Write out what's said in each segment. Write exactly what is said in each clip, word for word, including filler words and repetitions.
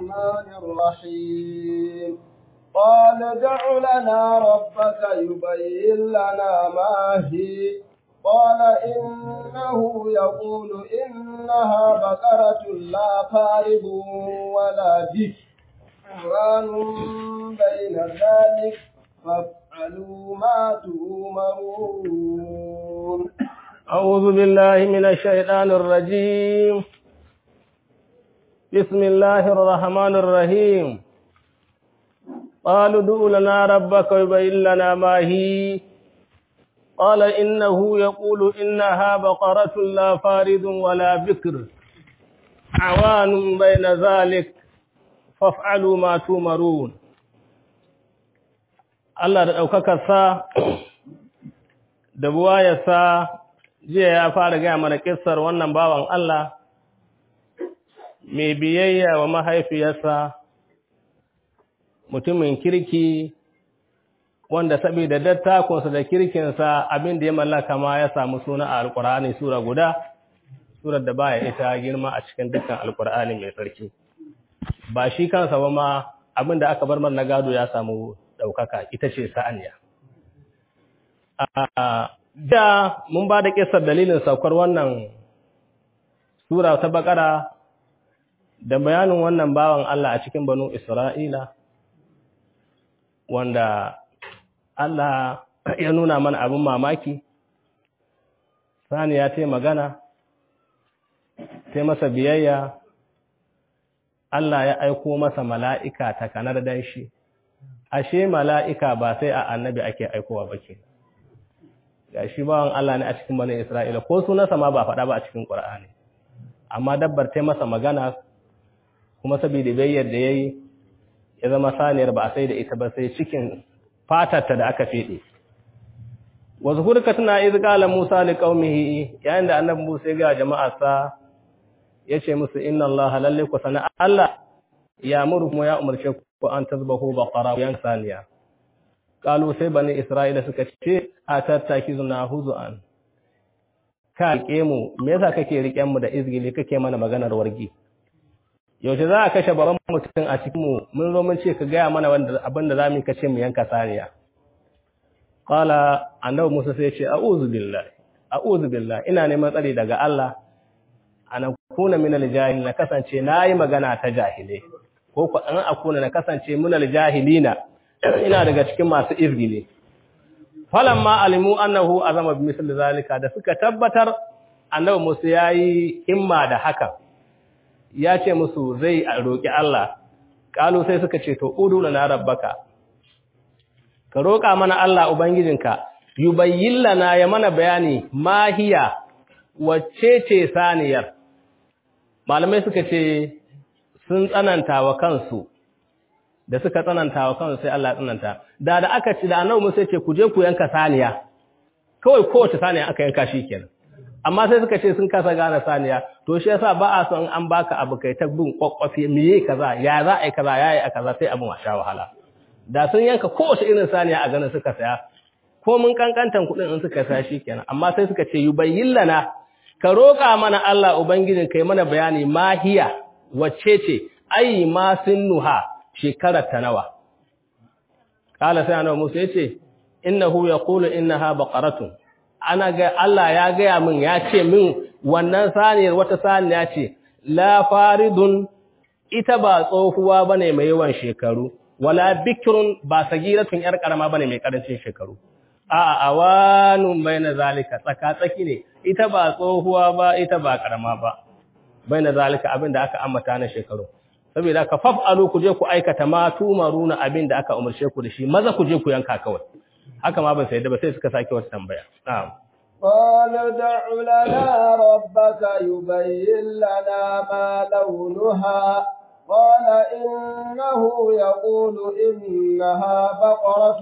الرحمن الرحيم قال ادع لنا ربك يبين لنا ما هي قال إنه يقول إنها بقرة لا فارض ولا بكر عوان بين ذلك فافعلوا ما تؤمرون. أعوذ بالله من الشيطان الرجيم. بسم الله الرحمن الرحيم. قالوا ادع لنا ربك يبين لنا ما هي قال إنه يقول إنها بقرة لا فارض ولا بكر عوان بين ذلك فافعلوا ما تؤمرون. Allah da ɗaukakarsa da buwayarsa jiya ya fara gaya mana kissar wannan bawan Allah mai biyayya wa mahaifiyarsa, mutumin kirki wanda saboda dattakonsa da kirkinsa abin da ya mallaka ma ya samu suna a Alƙur'ani sura guda, surar da baya ita girma a cikin dukkan Alƙur'ani mai tsarki. Ba shi kansa ba ma abin da aka bar mana gado ya samu ɗaukaka, ita ce sa'aniya. Da mun ba da ƙisar dalilin saukar wannan sura ta Baƙara da bayanin wannan bawan Allah a cikin Banu Isra'ila, wanda Allah ya nuna mana abin mamaki, saniya ta yi magana, ta masa biyayya, Allah ya aiko masa mala'ika ta kanar dan shi. Ashe mala'ika ba sai a annabi ake aikowa ba ke. Ga shi bawan Allah ne a cikin Bani Isra'ila, ko sunansa ma ba faɗa ba a cikin Ƙur'ani. Amma dabbar ta masa magana, kuma saboda bayyar da ya yi, ya zama saniyar ba a sai da ita ba sai cikin fatarta da aka feɗe. Wasu hurka tuna izgala Musa li qaumihi, yayin da annabi Musa ya ga jama'arsa ya ce musu inna Allah lalle ku sana Allah ya muru kuma ya umarce ku an tazbahu baqara yan saniya. Kalu sai bani Isra'ila suka ce a tattaki zuna huzuan, ka rike mu me yasa kake riken mu da izgili kake mana maganar wargi? Yaushe za a kashe baban mutum a cikin mu mun zo mun ce ka gaya mana wanda abinda zamu kace mu yanka saniya. Qala annabi Musa sai ya ce a'udhu billahi a'udhu billahi ina neman tsari daga Allah ana kuna minal jahil na kasance nayi magana ta jahile, ko ku an akuna na kasance minal jahilina ina daga cikin masu izgili. Falamma alimu annahu azama bi misli zalika, da suka tabbatar annabi Musa yayi himma da haka, ya ce musu zai roki Allah. Kalu sai suka ce to udu lana rabbaka, ka roka mana Allah ubangijinka, yubayyin lana ya mana bayani mahiya wacce ce saniyar. Malamai suka ce sun tsananta wa kansu, da suka tsananta wa kansu sai Allah ya tsananta. Da da aka ci da annabi Musa ce ku je ku yanka saniya, kawai kowace saniya aka yanka shi kenan. Amma sai suka ce sun kasa gane saniya, to shi yasa ba a son an baka abu kai ta bin kwakwafi miye kaza, ya za a yi kaza, ya yi a kaza sai abin a sha wahala. Da sun yanka kowace irin saniya a ganin suka saya, ko mun kankantan kuɗin in suka saya shi kenan. Amma sai suka ce yubayyin lana, ka roƙa mana Allah Ubangijin kai mana bayani mahiya wacce ce, ai ma nuha shekarar ta nawa. Kala sai annabi Musa yace innahu yaqulu innaha baqaratun, ana ga Allah ya gaya min ya ce min wannan saniyar wata saniya ce la faridun, ita ba tsohuwa bane mai yawan shekaru, wala bikrun ba sagiratun yar karama bane mai karancin shekaru. A'a awanun baina zalika, tsaka tsaki ne, ita ba tsohuwa ba ita ba karama ba, baina zalika abinda aka ambata na shekaru. Saboda ka faf'alu ku je ku aikata ma tumaruna abinda aka umarce ku da shi, maza ku je ku yanka kawai. Haka ma ban sai da ba sai suka sake wata tambaya. Na'am. Qala da'u lana rabbaka yubayyin lana ma launuha قال إنه يقول إنها بقرة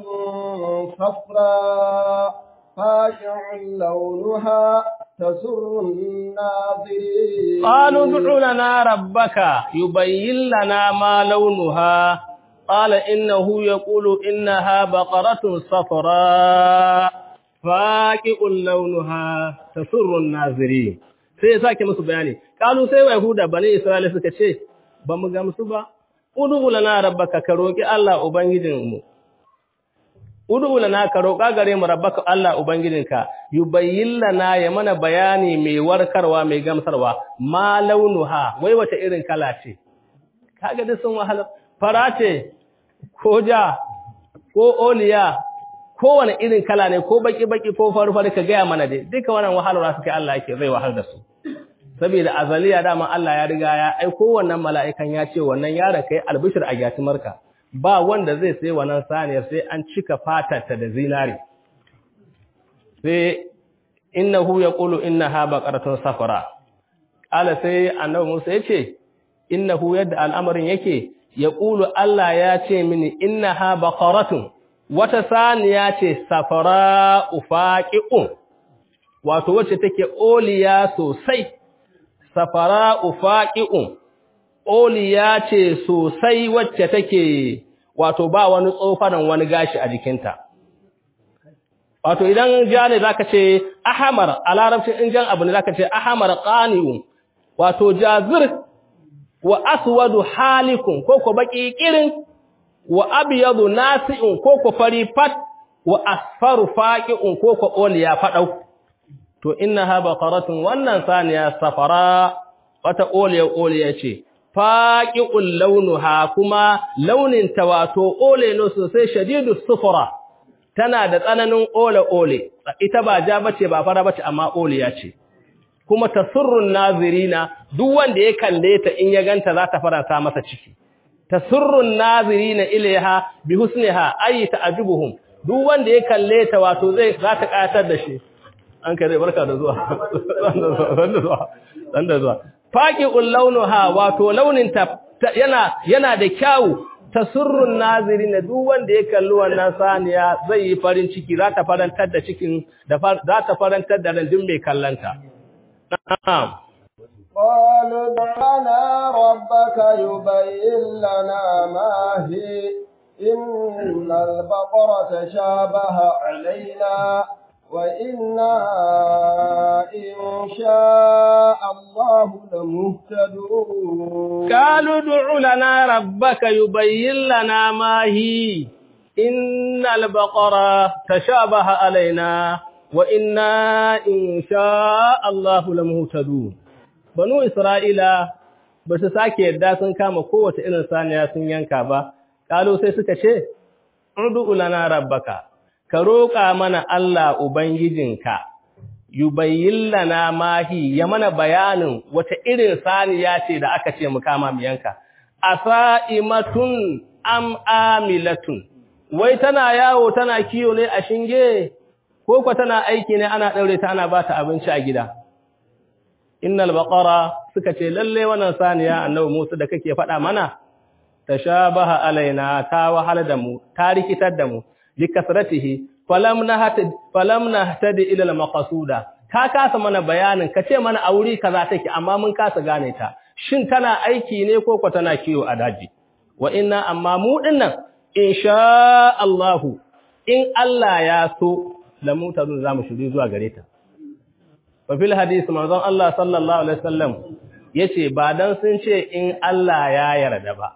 صفراء فاقع لونها تسر الناظرين. قالوا ادع لنا ربك يبين لنا ما لونها قال إنه يقول إنها بقرة صفراء فاقع لونها تسر الناظرين. sai sake musu bayani kalu sai yahuda bani isra'ila suka ce ba mu gamsu ba ud'u lana rabbaka ka roki Allah ubangijinmu ud'u lana ka roka gare mu rabbaka Allah ubangijinka yubayyin lana ya mana bayani mai warkarwa mai gamsarwa ma launuha wai wata irin kala ce kaga da sun wahala fara ce ko ja ko oliya ko wani irin kala ne ko baki baki ko faru faru ka ga mana dai duka wannan wahalar suke Allah yake zai wahal da su saboda azaliya dama Allah ya riga ya aiko wannan mala'ikan ya ce wannan yaron kai albishir a gyatimarka ba wanda zai sai wannan saniyar sai an cika fatarta da zinari sai innahu yaqulu innaha baqaratun safara ala sai annabi Musa yace innahu yadda al'amarin yake yaqulu Allah ya ce mini innaha baqaratun wata saniya ce safara ufaqi'un wato wacce take oliya sosai safara ufaqi'un oliya ce sosai wacce take wato ba wani tsofanan wani gashi a jikinta wato idan ja ne zaka ce ahmar a larabcin in jan abu ne zaka ce ahmar qani'un wato jazir wa aswadu halikun ko ko baki kirin wa abyadu nasi'un ko ko fari fat wa asfaru faqi'un ko ko oliya fadau to innaha baqaratun wannan saniya safara wata oliya oliya ce faqi'ul launuha kuma launin ta wato ole no sosai shadidus sufra tana da tsananin ole ole ita ba ja bace ba fara bace amma oliya ce kuma tasurrun nazirina duk wanda ya kalle ta in ya ganta za ta faranta masa ciki tasurrun nazirina ilaiha bi husniha ay ta'ajubuhum duk wanda ya kalle ta wato zai za ta kayatar da shi an kai barka da zuwa dan da zuwa dan da zuwa faqi'ul launuha wato launin ta yana yana da kyau tasurrun nazirina duk wanda ya kalli wannan saniya zai yi farin ciki za ta farantar da cikin da za ta farantar da randin mai kallanta na'am قالوا ادع لنا ربك يبين لنا ما هي إن البقرة تشابه علينا وإنا إن شاء الله لمهتدون قالوا ادع لنا ربك يبين لنا ما هي إن البقرة تشابه علينا وإنا إن شاء الله لمهتدون banu Isra'ila ba su sake yadda sun kama kowace irin saniya sun yanka ba, ƙalo sai suka ce, Udu'u lana rabbaka, ka roƙa mana Allah Ubangijinka, yubayyin lana mahi ya mana bayanin wata irin saniya ce da aka ce mu kama mu yanka, a sa'imatun am amilatun, wai tana yawo tana kiyo ne a shinge, ko kwa tana aiki ne ana ɗaure ta ana ba ta abinci a gida. Innal baqara suka ce lalle wannan saniya annabi Musa da kake faɗa mana tashabaha alaina ta wahala da mu ta rikitar da mu likasratihi falam nahtad falam nahtadi ila almaqsuda ka kasa mana bayanin kace mana auri kaza take amma mun kasa gane ta shin tana aiki ne ko ko tana kiyo a daji wa inna amma mu dinnan insha Allah in Allah ya so lamutadun zamu shiri zuwa gare ta fil hadisi manzon Allah sallallahu alaihi wasallam yace ba dan sun ce in Allah ya yarda ba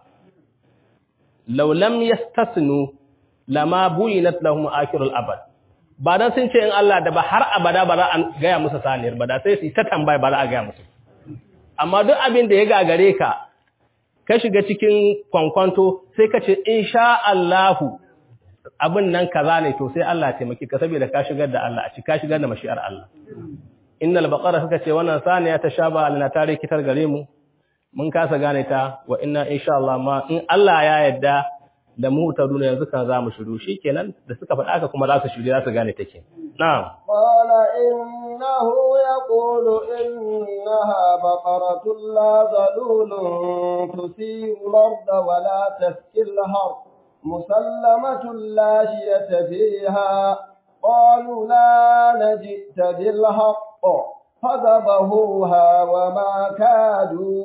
law lam yastasnu lama buinat lahum akhirul abad ba dan sun ce in Allah da ba har abada ba za a gaya musu saniyar ba da sai su ta tambaya ba za a gaya musu amma duk abin da ya gagare ka ka shiga cikin kwankwanto sai ka ce insha Allah abin nan kaza ne to sai Allah ya taimaki ka saboda ka shigar da Allah a ci ka shigar da mashi'ar Allah innal baqara suka ce wannan saniya ta shaba alna tare kitar gare mu mun kasa gane ta wa inna insha Allah ma in Allah ya yarda da mu taduna yanzu kan za mu shiru shikenan da suka faɗa haka kuma za su shiru za su gane take na'am qala innahu yaqulu innaha baqaratun la zalulun tusiru al-ardha wa la taskil al-har musallamatun la shiyata fiha qalu la najita bil haqq فذبحوها وما كادوا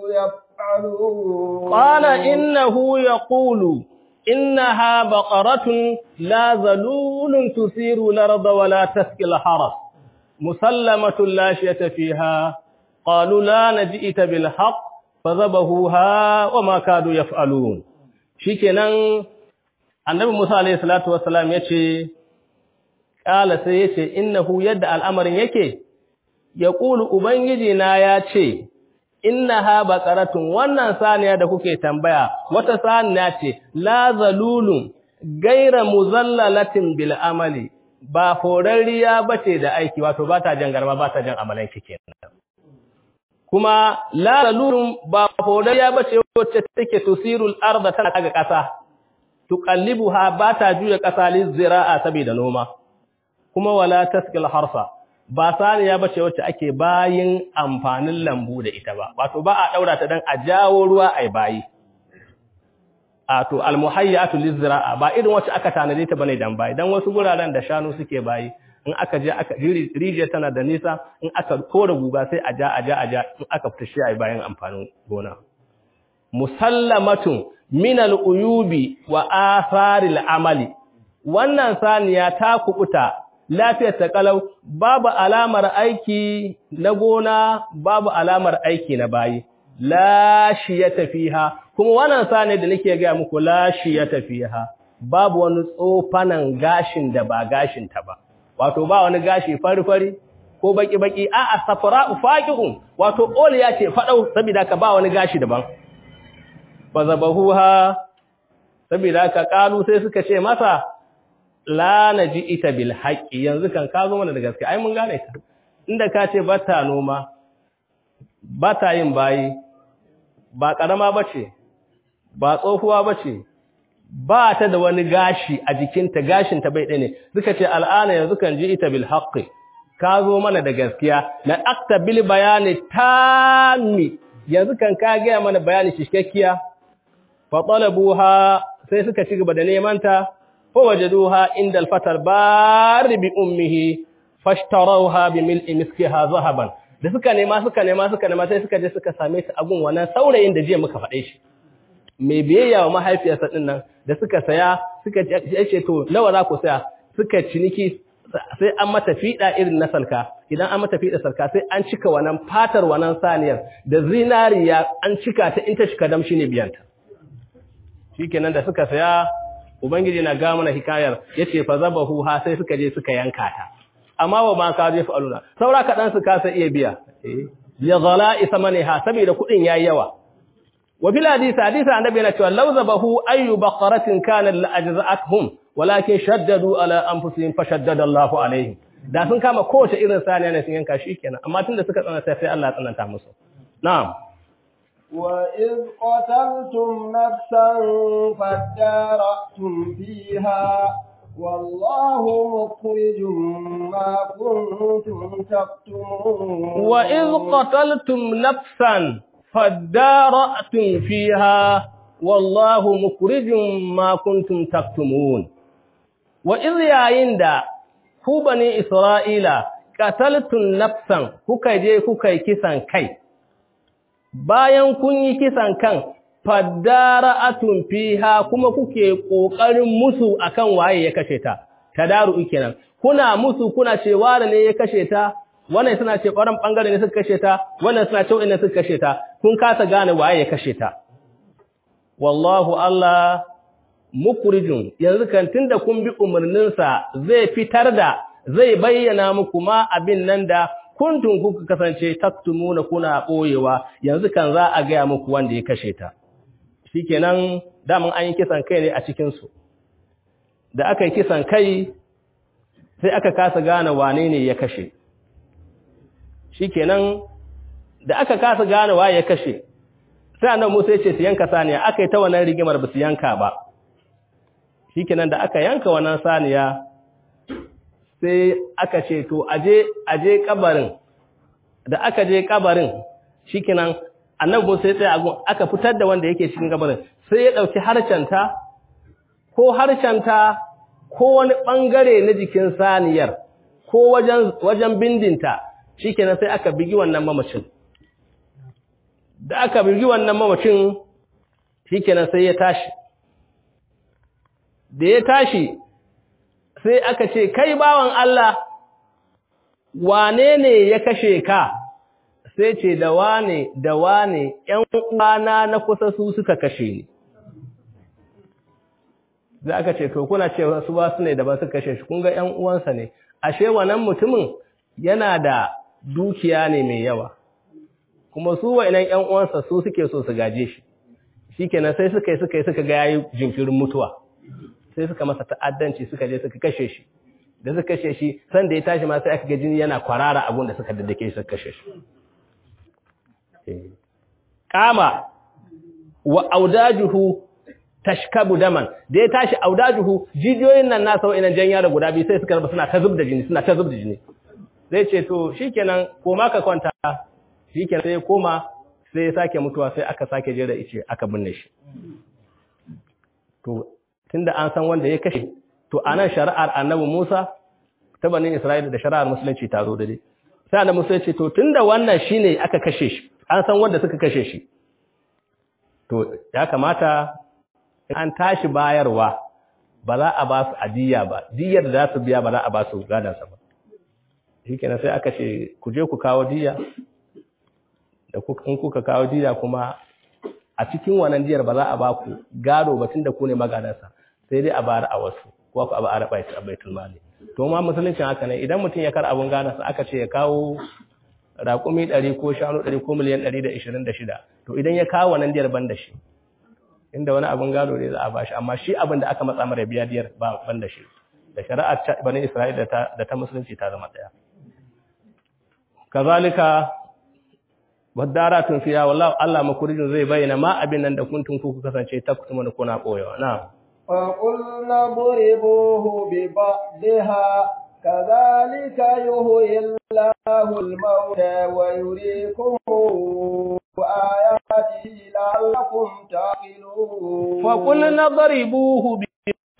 يفعلون قال إنه يقول إنها بقرة لا ذلول تثير الأرض ولا تسقي الحرث مسلمة لا شية فيها قالوا لا نجئت بالحق فذبحوها وما كادوا يفعلون shikenan annabi Musa alayhi salatu wassalam yace kala sai yace innahu yadda al'amarin yake yaqulu ubangiji na yace innaha baqaratun wannan saniya da kuke tambaya wata saniya ce la zalulun gaira muzallalatin bil amali ba forariya bace da aiki wato ba ta jan garma ba ta jan amalan kenan kuma la zalulun ba forariya bace wacce take tusirul arda tana ga kasa tuqallibuha ba ta juya kasa lizira'a saboda noma kuma wala taskil harsa ba saniya bace wacce ake bayin amfanin lambu da ita ba wato ba a daura ta dan a jawo ruwa ai bayi a to almuhayyatu lizra'a ba irin wacce aka tanade ta bane dan bayi dan wasu guraren da shanu suke bayi in aka je aka rijiya tana da nisa in aka kore guga sai a ja a ja a ja in aka fita shi ai bayin amfanin gona musallamatun min al-uyubi wa atharil amali wannan saniya ta kubuta lafiyar ta kalau babu alamar aiki na gona babu alamar aiki na bayi la shiyata fiha kuma wannan sane da nake ga muku la shiyata fiha babu wani tsofanan gashin da ba gashin ta ba wato ba wani gashi fari fari ko baki baki a a safra'u faqi'un wato ol ya ce fadau saboda ka ba wani gashi daban fazabahuha saboda ka kalu sai suka ce masa la naji ita bil haqqi yanzu kan ka zo mana da gaske ai mun gane ka inda ka ce bata noma bata yin bayi ba karama bace ba tsofuwa bace ba ta da wani gashi a jikinta gashin ta bai dane suka ce al'ana yanzu kan ji ita bil haqqi ka zo mana da gaskiya na akta bil bayani tammi yanzu kan ka ga mana bayani shikakkiya fa talabuha sai suka ci gaba da neman ta فوجدوها عند الفتى البار بأمه فاشتروها بملء مسكها ذهبا da suka nema suka nema suka nema sai suka je suka same ta agun wannan saurayin da jiya muka faɗe shi mai biyayya wa mahaifiyarsa din nan da suka saya suka ce to nawa za ku saya suka ciniki sai an mata fiɗa irin na salka idan an mata fiɗa salka sai an cika wannan fatar wannan saniyar da zinariya an cika ta in ta cika damshi ne biyanta shikenan da suka saya ubangiji na ga mana hikayar yace fa zabahu ha sai suka je suka yanka ta amma wa ma ka je fa aluna saura kadan su kasa iya biya eh ya zala'i samaniha saboda kudin yayi yawa wa bil hadith hadith annabi yana cewa law zabahu ayu baqaratin kana la ajza'atuhum walakin shaddadu ala anfusihim fashaddada Allahu alaihim da sun kama kowace irin saniya ne sun yanka shikenan amma tunda suka tsana sai Allah ya tsananta musu na'am وَإِذْ قَتَلْتُمْ نَفْسًا فَادَّارَأْتُمْ فِيهَا وَاللَّهُ مُخْرِجٌ مَا كُنتُمْ تَكْتُمُونَ وَإِذْ قَتَلْتُمْ نَفْسًا فَادَّارَأْتُمْ فِيهَا وَاللَّهُ مُخْرِجٌ مَا كُنتُمْ تَكْتُمُونَ وَإِذْ يَعِندَ ku bani Isra'ila qataltum nafsan kuka je kuka kisan kai bayan kun yi kisan kan fadara'atun fiha kuma kuke kokarin musu akan waye ya kashe ta tadaru kenan kuna musu kuna cewa ne ya kashe ta wannan suna ce baran bangare ne suka kashe ta wannan suna ce wannan suka kashe ta kun kasa gane waye ya kashe ta wallahu Allah mukrijun yanzu kan tunda kun bi umarnin sa zai fitar da zai bayyana muku ma abin nan da kuntun kuka kasance taktumuna kuna boyewa yanzu kan za a ga muku wanda ya kashe ta shikenan daman an yi kisan kai ne a cikin su da aka yi kisan kai sai aka kasa gane wane ne ya kashe shikenan da aka kasa gane waye ya kashe sai annabi Musa ya ce su yanka saniya aka yi ta wannan rigimar ba su yanka ba shikenan da aka yanka wannan saniya sai aka ce to aje aje kabarin da aka je kabarin shikenan annabi Musa ya tsaya agun aka fitar da wanda yake cikin kabarin sai ya dauki harcanta ko harcanta ko wani bangare na jikin saniyar ko wajen wajen bindinta shikenan sai aka bigi wannan mamacin da aka bigi wannan mamacin shikenan sai ya tashi da ya tashi sai aka ce kai bawan Allah wane ne ya kashe ka sai ce da wane da wane ƴan uwana na kusa su suka kashe ni za aka ce to kuna cewa su ba su ne daban suka kashe shi kun ga ƴan uwansa ne ashe wannan mutumin yana da dukiya ne mai yawa kuma su wa'annan ƴan uwansa su suke so su gaje shi shikenan sai suka yi suka yi suka ga yayi jinkirin mutuwa sai suka masa ta'addanci suka je suka kashe shi da suka kashe shi san da ya tashi ma sai aka ga jini yana kwarara abun da suka daddake shi suka kashe shi kama wa audajuhu tashkabu daman da ya tashi audajuhu jijiyoyin nan nasa wa'annan jan yara guda biyu sai suka raba suna ta zubda jini suna ta zubda jini zai ce to shikenan koma ka kwanta shikenan sai koma sai ya sake mutuwa sai aka sake jera ice aka binne shi to tunda an san wanda ya kashe to anan shari'ar annabi Musa ta banin Isra'ila da shari'ar musulunci ta zo dai sai annabi Musa ya ce to tunda wannan shine aka kashe shi an san wanda suka kashe shi to ya kamata in an tashi bayarwa ba za a ba su adiya ba diyar da za su biya ba za a ba su gadan sa ba shikenan sai aka ce ku je ku kawo diya da in kuka kawo diya kuma a cikin wannan diyar ba za a ba ku gado ba tunda ku ne magadansa sai dai a bayar a wasu ko ku a bayar a baitul mali to ma musuluncin haka ne idan mutum ya kar abun gadansa aka ce ya kawo raƙumi ɗari ko shanu ɗari ko miliyan ɗari da ishirin da shida to idan ya kawo wannan diyar ban da shi inda wani abun gado ne za a bashi amma shi abin da aka matsa mara biya diyar ba ban da shi da shari'ar bani Isra'ila da ta musulunci ta zama ɗaya kazalika wadaratun fiya wallahi Allah makurijin zai bayyana ma abin nan da kuntun ku kasance ta kuma ko na koyawa na fa qulna buribuhu bi ba'daha kadhalika yuhyi Allahu al-mauta wa yuriikum ayatihi la'allakum taqilun fa qulna buribuhu bi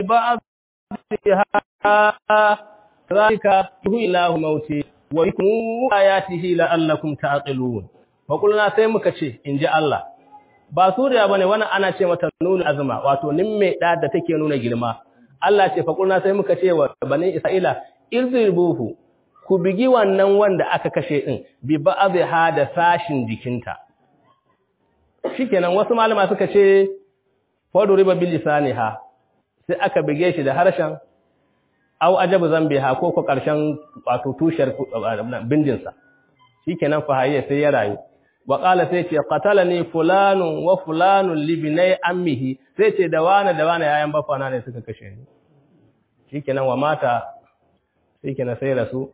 ba'daha kadhalika yuhyi Allahu al-mauta wa yuriikum ayatihi la'allakum taqilun faƙulna sai muka ce in ji Allah ba suriya ba ne wannan ana ce mata nuna azuma wato nin mai ɗa da take nuna girma Allah ce faƙulna sai muka ce wa bani Isra'ila irzibuhu ku bigi wannan wanda aka kashe ɗin bi ba'dha da sashin jikinta shikenan wasu malama suka ce fadu riba bil lisaniha sai aka bige shi da harshen au ajabu zambiha ko ko karshen wato tushar bindinsa shikenan fa hayya sai ya rayu wa qala sai ce qatalani fulanun wa fulanun libnai ammihi sai ce da wani da wani yayan bafana ne suka kashe ni shikenan wa mata shikenan sai rasu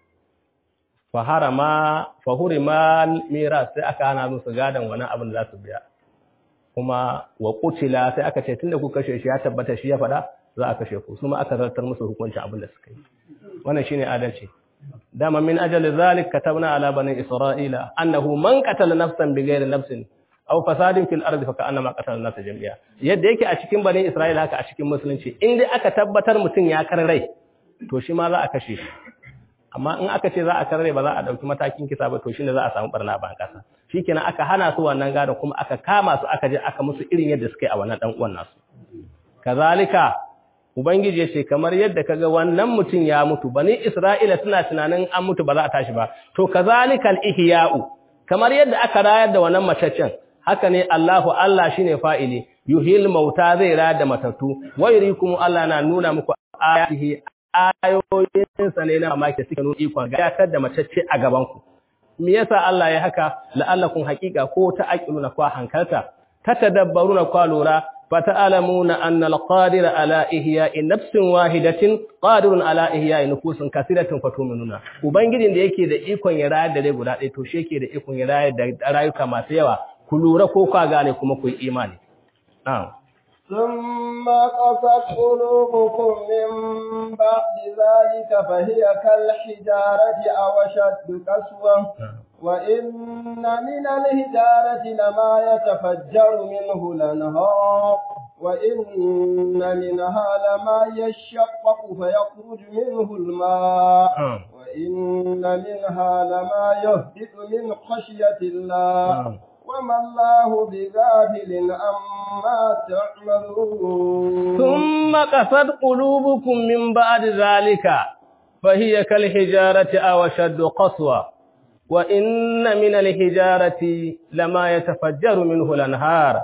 fa harama fa hurima miras sai aka hana musu gadan wani abin da za su biya kuma wa qutila sai aka ce tunda ku kashe shi ya tabbata shi ya fada za a kashe ku kuma aka zartar musu hukuncin abin da suka yi wannan shine adalci dama min ajali zalik katabna ala bani isra'ila annahu man qatala nafsan bighayri nafsin aw fasadin fil ardi fa ka'annama qatala an-nasa jami'a yadda yake a cikin bani isra'ila haka a cikin musulunci in dai aka tabbatar mutun ya karrai to shi ma za a kashe shi amma in aka ce za a karrai ba za a dauki matakin kisa ba to shine za a samu barna ban kasa shikenan aka hana su wannan gadon kuma aka kama su aka je aka musu irin yadda suka yi a wannan dan uwan nasu kazalika Ubangiji ya ce, kamar yadda kaga wannan mutum ya mutu, bani Isra'ila suna tunanin an mutu ba za a tashi ba, to, ka zalikal ihya'u, kamar yadda aka rayar da wannan mataccen, haka ne Allahu Allah shi ne fa'ili, yuhil mauta zai rayar da matattu, wayuri kuma Allah na nuna muku ayatihi ayoyinsa ne na mamaki suka nuna ikon gayatar da matacce a gabanku. Me yasa Allah ya haka, la'allakun haƙiƙa ko ta aƙiluna kwa hankalta, ta tadabbaruna kwa lura, فتعلمون أن القادر على إحياء نفس واحدة قادر على إحياء نفوس كثيرة فتؤمنون ubangijin da yake da ikon ya rayar da rai guda ɗaya to shi yake da ikon ya rayar da rayuka masu yawa ku lura ko ka gane kuma ku yi imani na'am ثم قست قلوبكم من بعد ذلك فهي كالحجارة أو أشد قسوة وإن من الحجارة لما يتفجر منه الأنهار وإن منها لما يشقق فيخرج منه الماء وإن منها لما يهبط من خشية الله وما الله بغافل عما تعملون ثم قست قلوبكم من بعد ذلك فهي كالحجارة أو أشد قسوة وإن من الحجارة لما يتفجر منه الأنهار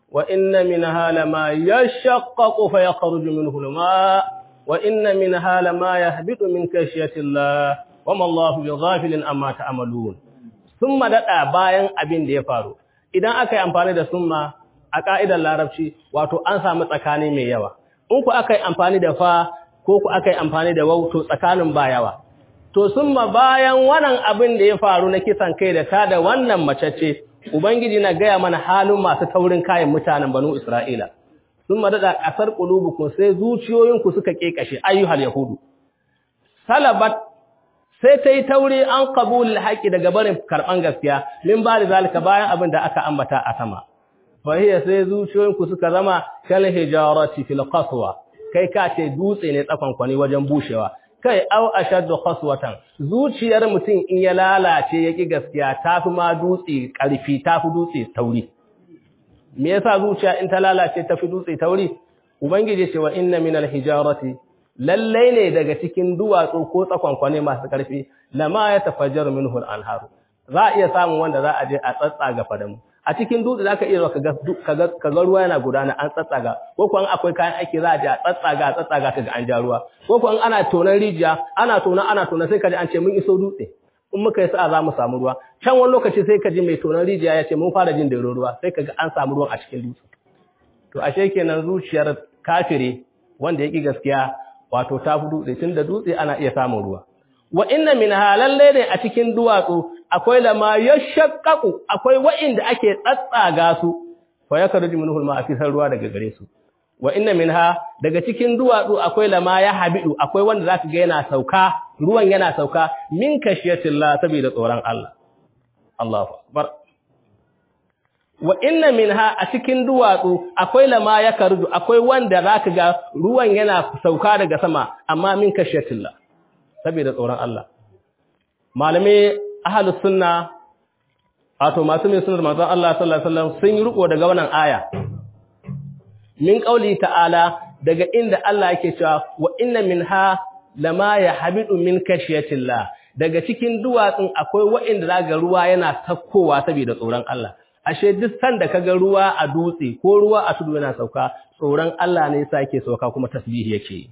wa inna minha lama yashaqqaqu fa yakhruju minhu al-ma' wa inna minha lama yahbitu min khashyati Allah wa ma Allahu bighafilin amma ta'malun. Summa dada bayan abin da ya faru idan aka yi amfani da summa a ka'idar larabci wato an samu tsakani mai yawa, in ku aka yi amfani da fa ko ku aka yi amfani da waw to tsakanin ba yawa. To summa bayan wannan abin da ya faru na kisan kai da ta da wannan mace ce, Ubangiji na gaya mana halin masu taurin kayan mutanen Banu Isra'ila. Summa dada kasar qulubukum sai zuciyoyinku suka kekashe ayyuhal yahudu. Salabat sai ta yi tauri an qabulul haqqi daga barin karban gaskiya min ba da zalika bayan abin da aka ambata a sama. Fa hiya sai zuciyoyinku suka zama kal hijarati fil qaswa. Kai ka ce dutse ne tsakon kwani wajen bushewa. Kai au ashaddu khaswatan zuciyar mutum in ya lalace yaki gaskiya tafi ma dutse karfi tafi dutse tauri. Me yasa zuciya in ta lalace tafi dutse tauri? Ubangiji ce wa inna minal hijarati lallai ne daga cikin duwatsu ko tsakonkwane masu karfi lama ya tafajjaru minhu al-anharu. Za a iya samun wanda za a je a tsatsaga fadamu. A cikin dutse zaka iya zuwa kaga kaga ruwa yana gudana an tsatsaga ko kuwa akwai kayan aiki za a je a tsatsaga a tsatsaga kaga an ja ruwa ko kuwa ana tonan rijiya ana tona ana tona sai kaji an ce mun iso dutse in muka yi sa'a za mu samu ruwa can wani lokaci sai kaji mai tonan rijiya ya ce mun fara jin da ruwa sai kaga an samu ruwan a cikin dutse. To ashe kenan zuciyar kafire wanda yake gaskiya wato ta fi dutse tunda dutse ana iya samun ruwa. Wa inna min halalle ne a cikin duwatsu akwai lama yashaqqaqu akwai wa'inda ake tsatsaga su fa yakhruju minhu al-ma'a fi ruwa daga gare su. Wa inna minha daga cikin duwatsu akwai lama ya habidu akwai wanda zaka ga yana sauka ruwan yana sauka min kashiyatillah saboda tsoron Allah. Allahu akbar. Wa inna minha a cikin duwatsu akwai lama ya karju akwai wanda zaka ga ruwan yana sauka daga sama amma min kashiyatillah saboda tsoron Allah. Malamai ahlus sunna wato masu mai sunnar manzon Allah sallallahu alaihi wasallam sun yi riko daga wannan aya. Min qauli ta'ala daga inda Allah yake cewa wa inna minha lama yahbidu min kashiyatillah daga cikin duwatsun akwai wa'inda zaga ruwa yana sakkowa saboda tsoron Allah. Ashe duk sanda kaga ruwa a dutse ko ruwa a tudu yana sauka tsoron Allah ne yasa yake sauka kuma tasbihi yake.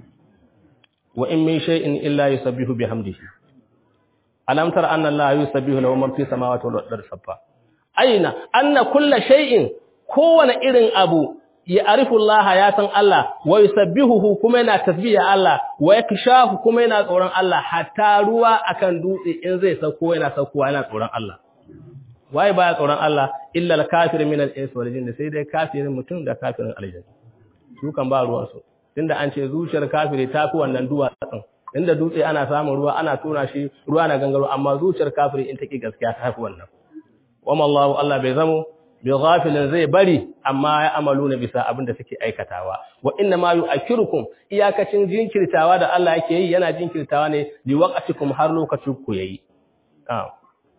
Wa in min shay'in illa yusabbihu bihamdihi. Alam tara anna Allah yusabbihu lahu man fis samawati wal ardi sabba. Aina anna kullu shay'in kowane irin abu ya arifu Allah ya san Allah wa yusabbihuhu kuma yana tasbiha Allah wa yakshafu kuma yana tsoron Allah hatta ruwa akan dutse in zai sauko yana saukowa yana tsoron Allah. Waye baya tsoron Allah illa al-kafir min al-ins wal jinn sai dai kafirin mutum da kafirin aljanna. Su kan ba ruwan su. Tunda an ce zuciyar kafiri ta fi wannan duwatsun inda dutse ana samun ruwa ana tona shi ruwa na gangaro amma zuciyar kafiri in take gaskiya ta fi wannan wama Allahu Allah bai zamo bi ghafilin zai bari amma ya amaluna bisa abin da suke aikatawa wa inna ma yu'akkirukum iyakacin jinkirtawa da Allah yake yi yana jinkirtawa ne li waqatikum har lokacin ku yayi ah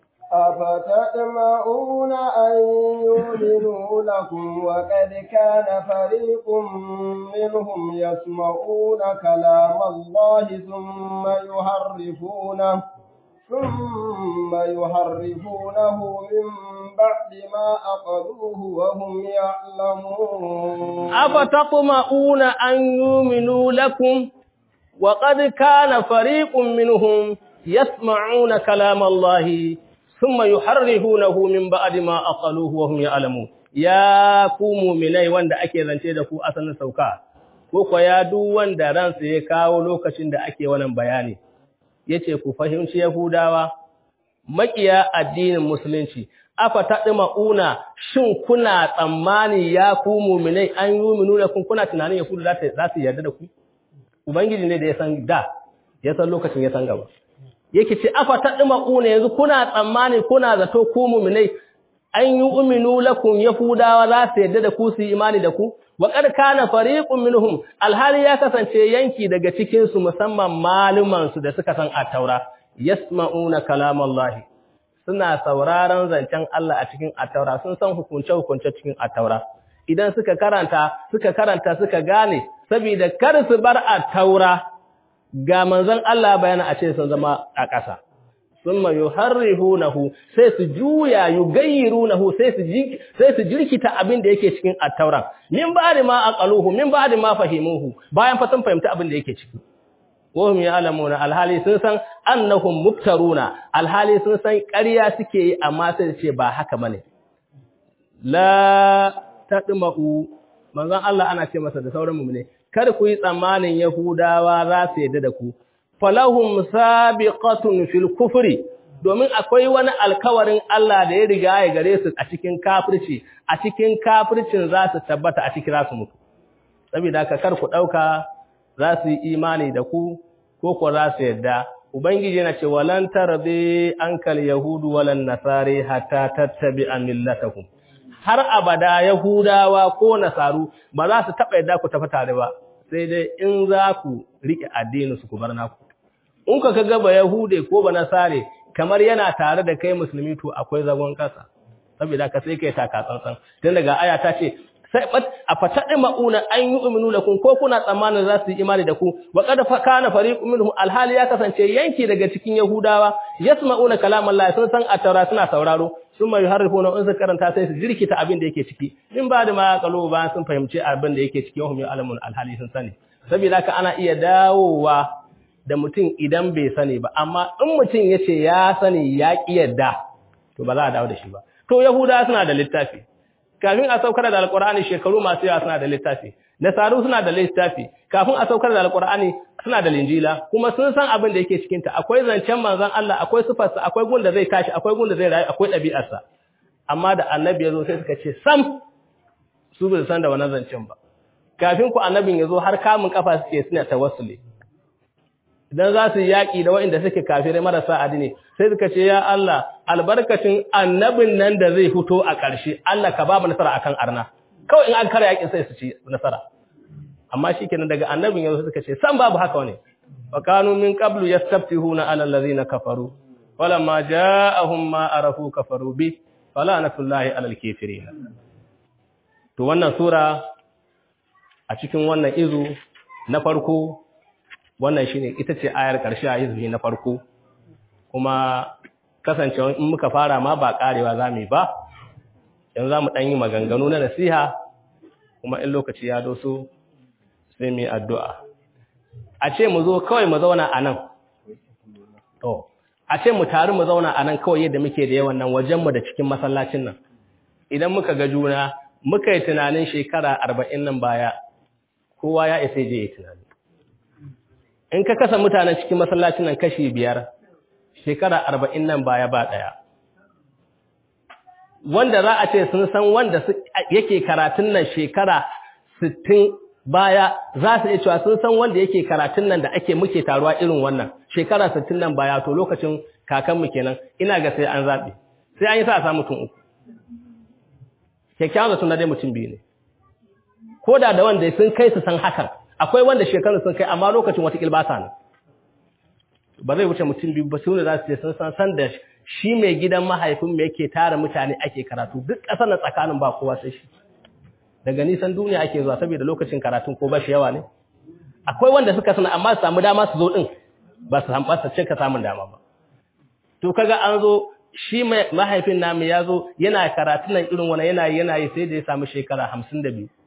أفتطمعون أن يؤمنوا لكم وقد كان فريق منهم يسمعون كلام الله ثم يحرفونه ثم يحرفونه من بعد ما أقلوه وهم يعلمون أفتطمعون أن يؤمنوا لكم وقد كان فريق منهم يسمعون كلام الله ثم يحرفونه من بعد ما أقلوه وهم يعلمون يا ku mu'minai wanda ake zance da ku asalin sauka ko ko ya duk wanda ransa ya kawo lokacin da ake wannan bayani yace ku fahimci yahudawa makiya addinin musulunci afa tadma'una shin kuna tsammani ya ku mu'minai an yu'minu lakum kuna tunanin yahudu za ta za su yarda da ku ubangiji ne da ya san da ya san lokacin ya san gaba yake ce afa tadma'una yanzu kuna tsammani kuna zato ku mu'minai an yu'minu lakum yahudawa za su yarda da ku su imani da ku wa qad kana fariqun minhum alhali ya kasance yanki daga cikin su musamman maluman su da suka san at-taura yasma'una kalamallahi suna sauraron zancen Allah a cikin at-taura sun san hukunce hukunce cikin at-taura idan suka karanta suka karanta suka gane saboda kar su bar at-taura ga manzon Allah bayana a ce sun zama a ƙasa thumma yuharrifunahu sai su juya yugayyirunahu sai su sai su jirkita abin da yake cikin at-tauran min ba'di ma aqaluhu min ba'di ma fahimuhu bayan fa sun fahimta abin da yake ciki wahum ya'lamuna alhali sun san annahum muftaruna alhali sun san ƙarya suke yi amma sai ce ba haka bane la tadma'u manzon Allah ana ce masa da sauran mu'mine kar ku yi tsammanin yahudawa za su yadda da ku falahum sabiqatun fil kufri domin akwai wani alkawarin Allah da ya riga ya gare su a cikin kafirci a cikin kafircin za su tabbata a cikin rasu mutu saboda haka kar ku dauka za su yi imani da ku ko ko za su yadda ubangiji yana ce walan tarbi ankal yahudu walan nasari hatta tattabi'a millatakum har abada yahudawa ko nasaru ba za su taba yadda ku tafi tare ba sai dai in za ku rike addinin su ku bar naku in ka kaga ba yahude ko ba nasare kamar yana tare da kai musulmi to akwai zagon kasa saboda ka sai kai taka tsantsan tun daga aya ta ce sai a fatadi mauna an yu'minu lakum ko kuna tsammanin za su yi imani da ku wa qad kana fariqun minhum alhali ya kasance yanki daga cikin yahudawa yasma'una kalamallahi sun san at-taura suna sauraro summa yuharrifuna in su karanta sai su jirkita abin da yake ciki in ba da ma qalu ba sun fahimci abin da yake ciki wahum ya'lamun alhali sun sani saboda haka ana iya dawowa da mutum idan bai sani ba amma in mutum yace ya sani ya ki yadda to ba za a dawo da shi ba to yahudawa suna da littafi kafin a saukar da alqur'ani shekaru masu yawa suna da littafi nasaru suna da littafi kafin a saukar da alqur'ani suna da linjila kuma sun san abin da yake cikin ta akwai zancen manzon Allah akwai sifarsa akwai gunda zai tashi akwai gunda zai rayu akwai dabi'arsa amma da annabi yazo sai suka ce sam su bai san da wannan zancen ba kafin ku annabin yazo har kamun kafa suke suna tawassuli idan za su yaki da waɗanda suke kafirai marasa addini sai suka ce ya Allah albarkacin annabin nan da zai fito a ƙarshe Allah ka ba mu nasara akan arna kawai in an kare yakin sai su ci nasara amma shikenan daga annabin yanzu suka ce san babu haka ne wa kanu min qablu yastaftihuna ala allazina kafaru walamma ja'ahum ma arafu kafaru bi fala natullahi ala alkafirin to wannan sura a cikin wannan izu na farko wannan shine ita ce ayar karshe a izu na farko kuma kasancewa in muka fara ma ba karewa zamu yi ba yanzu zamu dan yi maganganu na nasiha kuma in lokaci ya doso sai mu yi addu'a a ce mu zo kawai mu zauna a nan to a ce mu taru mu zauna a nan kawai yadda muke da yawan nan wajenmu da cikin masallacin nan idan muka ga juna muka yi tunanin shekara arba'in nan baya kowa ya isa je yi tunani in ka kasa mutanen cikin masallacin nan kashi biyar shekara arba'in nan baya ba ɗaya wanda za a ce sun san wanda yake karatun nan shekara sittin baya za su iya cewa sun san wanda yake karatun nan da ake muke taruwa irin wannan shekara sittin nan baya to lokacin kakanmu kenan ina ga sai an zaɓe sai an yi sa a samu mutum uku kyakkyawan da suna dai mutum biyu ne ko da da wanda sun kai su san hakan akwai wanda shekaru sun kai amma lokacin wata kilbasa ne ba zai wuce mutum biyu ba su ne za su ce sun san san da shi mai gidan mahaifin mu yake tara mutane ake karatu duk ƙasar na tsakanin ba kowa sai shi daga nisan duniya ake zuwa saboda lokacin karatun ko ba shi yawa ne akwai wanda suka sana amma su samu dama su zo din ba su hamba su cika samun dama ba to kaga an zo shi mahaifin namu ya zo yana karatun nan irin wannan yana yana yi sai da ya samu shekara hamsin da biyu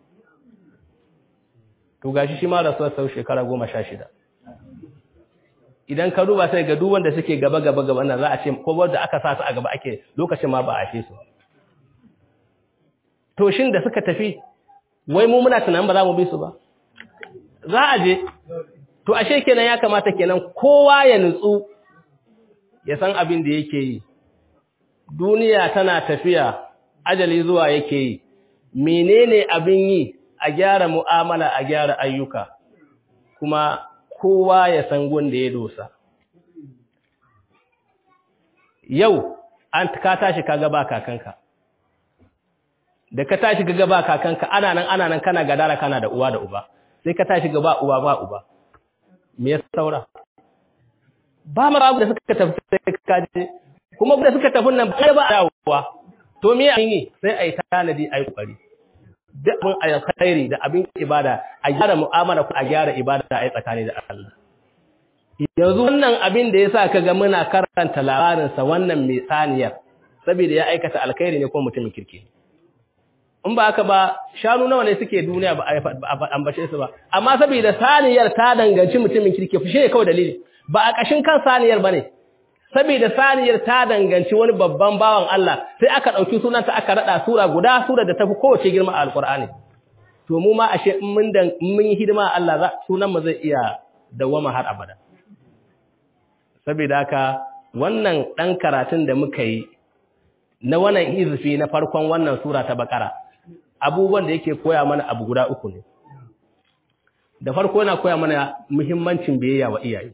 to gashi shi ma rasuwar sau shekara goma sha shida idan ka duba sai ga duk wanda suke gaba gaba gaba nan za a ce ko wanda aka sa su a gaba ake lokacin ma ba a ce su to shin da suka tafi wai mu muna tunanin ba za mu bi su ba za a je to ashe kenan ya kamata kenan kowa ya nutsu ya san abin da yake yi duniya tana tafiya ajali zuwa yake yi menene abin yi a gyara mu'amala a gyara ayyuka kuma kowa ya san gunda ya dosa yau an ka tashi kaga ba kakanka da ka tashi kaga ba kakanka ana nan ana nan kana gadara kana da uwa da uba sai ka tashi ga ba uwa ba uba me ya saura ba mara abu da suka tafi sai ka je kuma da suka tafi nan ba ba dawowa to me yi sai ai tanadi ai kokari duk abin alkhairi da abin ibada a gyara mu'amala ku a gyara ibada ai tsakani da Allah yanzu wannan abin da yasa kaga muna karanta labarin sa wannan mai saniyar saboda ya aikata alkhairi ne ko mutumin kirki in ba haka ba shanu nawa ne suke duniya ba a ambace su ba amma saboda saniyar ta danganci mutumin kirki fi shi kawai dalili ba a kashin kan saniyar bane saboda saniyar ta danganci wani babban bawan Allah sai aka dauki sunanta aka rada sura guda sura da tafi kowace girma a alqur'ani to mu ma ashe in mun dan mun yi hidima Allah za sunan mu zai iya dawama har abada saboda haka wannan dan karatun da muka yi na wannan hizfi na farkon wannan sura ta Bakara abubuwan da yake koya mana abu guda uku ne da farko yana koya mana muhimmancin biyayya wa iyaye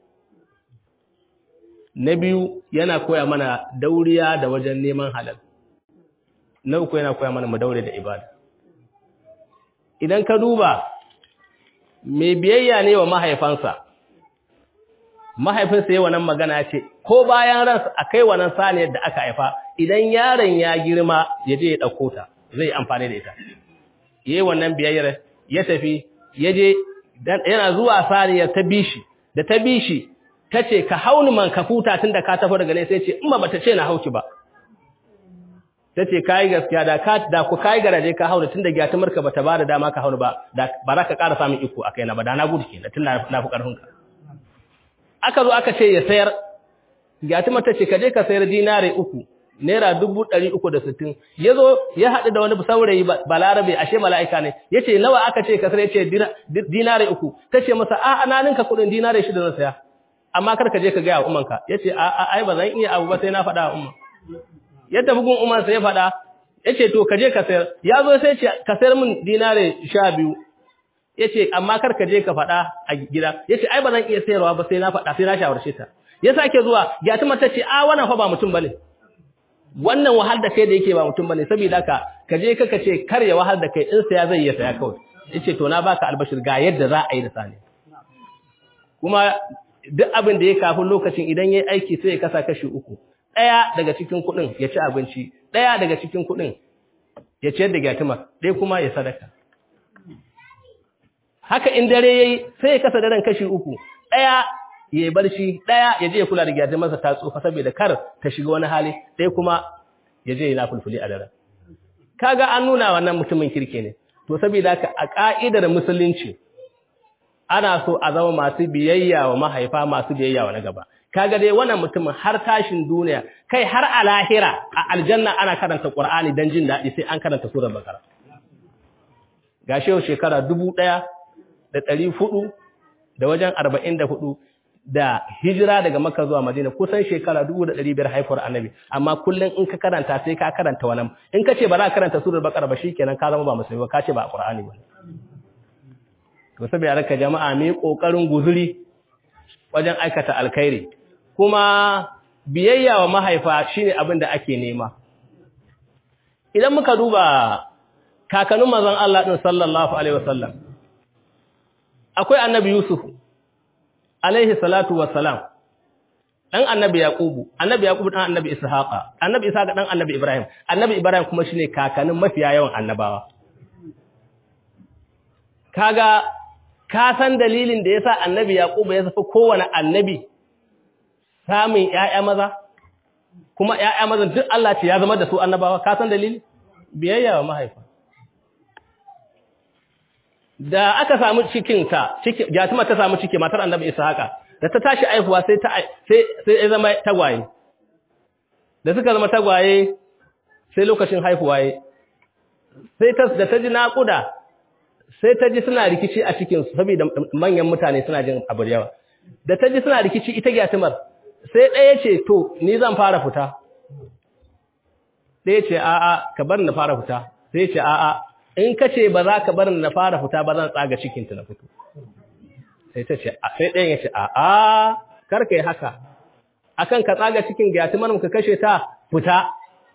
na biyu yana koya mana dauriya da wajen neman halal na uku yana koya mana mu daure da ibada idan ka duba mai biyayya ne wa mahaifansa mahaifinsa yi wannan magana ce ko bayan ransa akai wannan saniyar da aka haifa idan yaron ya girma ya je ya dauko ta zai amfani da ita yayi wannan biyayyar ya tafi ya je yana zuwa saniyar ta bishi da ta bishi tace ka hauni man ka futa tunda ka tafi daga ne sai ce in ba bata ce na hauki ba tace kai gaskiya da ka da ku kai garaje ka hauni tunda gyatumar ka bata bada dama ka hauni ba da ba za ka ƙara samun iko akai na ba da na gudu kenan tunda na fi karfin ka aka zo aka ce ya sayar gyatumar tace ka je ka sayar dinare uku naira dubu ɗari uku da sittin yazo ya haɗu da wani saurayi balarabe ashe mala'ika ne yace nawa aka ce ka sayar yace dinare uku tace masa a ana ninka kudin dinare shida na saya amma kar ka je ka ga ya ummanka yace a a ai ba zan iya abu ba sai na faɗa umma yadda bugun umman sai ya faɗa yace to ka je ka sayar yazo sai ce ka sayar min dinare sha biyu yace amma kar ka je ka faɗa a gida yace ai ba zan iya sayarwa ba sai na faɗa sai na shawarce ta ya sake zuwa gyatuma tace a wannan fa ba mutum bane wannan wahal da kai da yake ba mutum bane saboda ka ka je ka ce kar ya wahal da kai in saya zai iya saya kawai yace to na baka albashir ga yadda za a yi da sani kuma duk abin da ya kafin lokacin idan yayi aiki sai ya kasa kashi uku daya daga cikin kudin ya ci abinci daya daga cikin kudin ya ciyar da gyatuma dai kuma ya sadaka haka in dare yayi sai ya kasa daren kashi uku daya yayi barci daya ya je ya kula da gyatumarsa ta tsofa saboda kar ta shiga wani hali dai kuma ya je yana fulfuli a daren kaga an nuna wannan mutumin kirke ne to saboda haka a ka'idar musulunci ana so a zama masu biyayya wa mahaifa masu biyayya wa na gaba kaga dai wannan mutumin har tashin duniya kai har a lahira a aljanna ana karanta qur'ani dan jin dadi sai an karanta surar bakara gashi yau shekara dubu ɗaya da ɗari hudu da wajen arba'in da hudu da hijira daga makka zuwa madina kusan shekara dubu da ɗari biyar haifuwar annabi amma kullum in ka karanta sai ka karanta wannan in ka ce ba za ka karanta surar bakara ba shikenan ka zama ba musulmi ba ka ce ba a qur'ani ba to saboda raka jama'a mai kokarin guzuri wajen aikata alkhairi kuma biyayya wa mahaifa shine abin da ake nema idan muka duba kakannin manzon Allah din sallallahu alaihi wasallam akwai annabi Yusuf alaihi salatu wassalam dan annabi Yaqubu annabi Yaqubu dan annabi Ishaqa annabi Ishaqa dan annabi Ibrahim annabi Ibrahim kuma shine kakannin mafiya yawan annabawa kaga ka san dalilin da yasa annabi Yaqubu ya zafi kowane annabi samun ƴaƴa maza kuma ƴaƴa maza duk Allah ce ya zama da su annabawa ka san dalili biyayya wa mahaifa da aka samu cikin ta ciki Jatima ta samu ciki matar annabi Ishaqa da ta tashi aihuwa sai ta sai sai ya zama tagwaye da suka zama tagwaye sai lokacin haihuwa yayi sai ta da ta ji naƙuda sai ta ji suna rikici a cikinsu saboda manyan mutane suna jin abu da yawa da ta ji suna rikici ita gyatumar sai ɗaya ce to ni zan fara fita ɗaya ce a'a ka bar na fara fita sai ce a'a in ka ce ba za ka bar na fara fita ba zan tsaga cikinta na fito sai ta ce sai ɗayan ya ce a'a kar ka yi haka akan ka tsaga cikin gyatumar ka kashe ta fita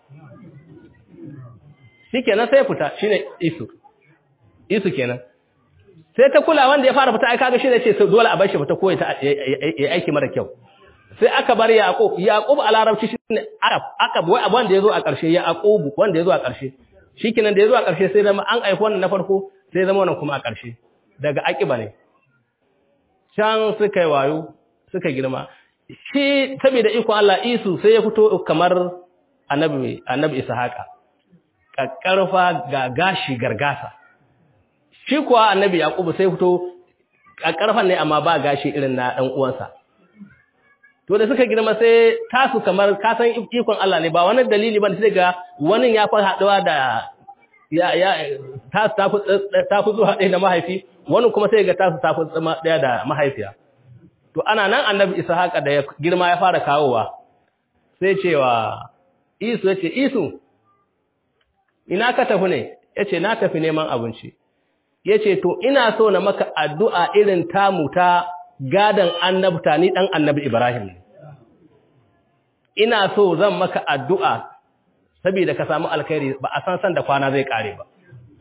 shikenan sai fita shine isu isu kenan sai ta kula wanda ya fara fita ai kaga shi ne ce dole a bar shi fita ko ya aiki mara kyau sai aka bar Yaqub Yaqub a larabci shine Arab aka wai abu wanda yazo a ƙarshe Yaqub wanda yazo a ƙarshe shikenan da yazo a ƙarshe sai zama an aika wannan na farko sai zama wannan kuma a ƙarshe daga aqiba ne can suka yi wayo suka girma shi saboda iko Allah Isu sai ya fito kamar annabi annabi Ishaqa kakkarfa ga gashi gargasa shi kuwa annabi Yaqub sai fito kakkarfan ne amma ba gashi irin na dan uwansa to da suka girma sai tasu kamar kasan ikon Allah ne ba wani dalili ba sai ga wani ya fa haduwa da ya ya tasu tafi tafi zuwa da mahaifi wani kuma sai ga tasu tafi tsama daya da mahaifiya to ana nan annabi Ishaqa da ya girma ya fara kawowa sai cewa Isu yace Isu ina ka tafi ne yace na tafi neman abinci yace to ina so na maka addu'a irin tamu ta gadan annabta ni dan annabi Ibrahim ne ina so zan maka addu'a saboda ka samu alkhairi ba a san san da kwana zai kare ba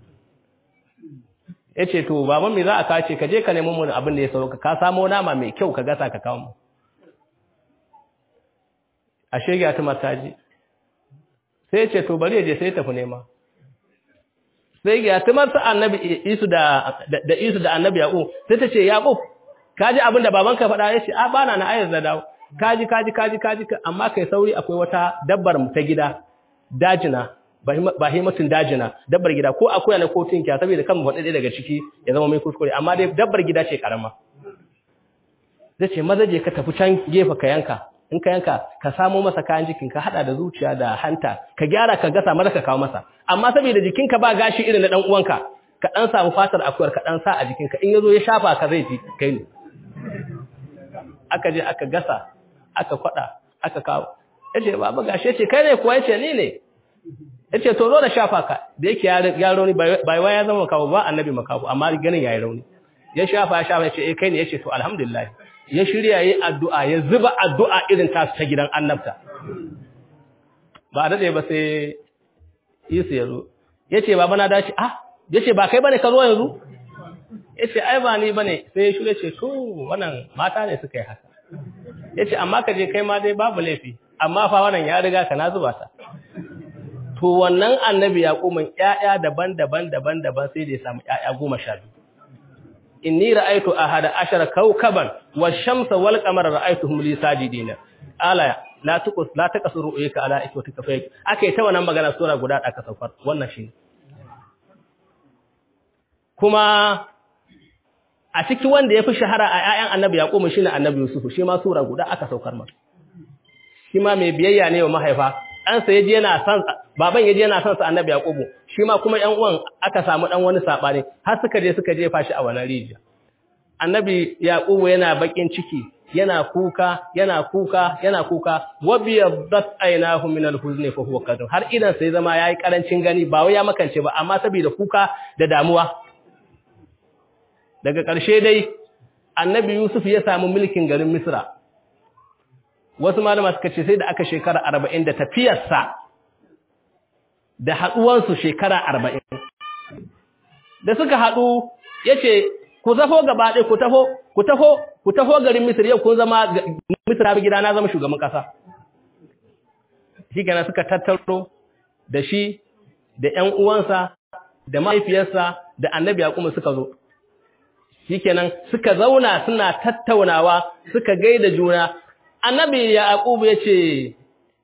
yace to baban me za a kace ka je ka nemo mun abin da ya sauka ka samu nama mai kyau ka gasa ka kawo mu ashe ga ta mataji sai yace to bari je sai tafi nema sai ga ta mata annabi Isu da da Isu da annabi Yaqub sai ta ce Yaqub kaji abin da babanka faɗa yace a bana na ayar da dawo kaji kaji kaji kaji amma kai sauri akwai wata dabbar mu ta gida dajina ba himatin dajina dabbar gida ko akwai na kotun kiya saboda kan faɗi daga ciki ya zama mai kuskure amma dai dabbar gida ce karama zace maza je ka tafi can gefe ka yanka in ka yanka ka samo masa kayan jikin ka hada da zuciya da hanta ka gyara ka gasa maza ka kawo masa amma saboda jikinka ba gashi irin na dan uwanka ka dan samu fatar akuyar ka dan sa a jikinka in yazo ya shafa ka zai ji kai ne aka je aka gasa aka kwada aka kawo yace baba gashi yace kai ne kuwa yace ni ne yace to zo da shafa ka da yake ya rauni bai wai ya zama makawo ba annabi makawo amma ganin yayi rauni ya shafa ya shafa yace eh kai ne yace to alhamdulillah ya shirya yi addu'a ya zuba addu'a irin ta ta gidan annabta ba dade ba sai Yesu yazo yace baba na dace ah yace ba kai bane ka zo yanzu yace ai ba ni bane sai ya shure ce to wannan mata ne suka yi haka yace amma ka je kai ma dai babu laifi amma fa wannan ya riga ka na zuba ta to wannan annabi yaqumin ƴaƴa daban-daban daban-daban sai da ya samu ƴaƴa goma sha biyu inni ra'aytu ahada ashara kawkaban wash-shamsa wal-qamara ra'aytuhum li sajidin ala la tuqus la taqsuru ru'yaka ala ikwatika fa akai ta wannan magana sura guda da aka saukar wannan shi kuma a cikin wanda yafi shahara a ƴaƴan annabi yaqub shine annabi yusuf shi ma sura guda aka saukar masa shi ma mai biyayya ne wa mahaifa dan sa yaje yana san baban yaje yana san sa annabi yaqub shi ma kuma ƴan uwan aka samu dan wani sabani har suka je suka jefa shi a wannan rijiya annabi yaqub yana bakin ciki yana kuka yana kuka yana kuka wabiyaddat aynahu min alhuzni fa huwa kadhib har idan sai zama yayi karancin gani ba wai ya makance ba amma saboda kuka da damuwa daga ƙarshe dai annabi yusuf ya samu mulkin garin misra wasu malama suka ce sai da aka shekara arba'in da tafiyarsa da haɗuwansu shekara arba'in da suka haɗu yace ku zafo gaba ɗaya ku tafo ku tafo ku tafo garin misra yau kun zama misra bi gida na zama shugaban ƙasa shi kenan suka tattaro da shi da ƴan uwansa da mahaifiyarsa da annabi yaqub suka zo shikenan suka zauna suna tattaunawa suka gaida juna annabi yaqub yace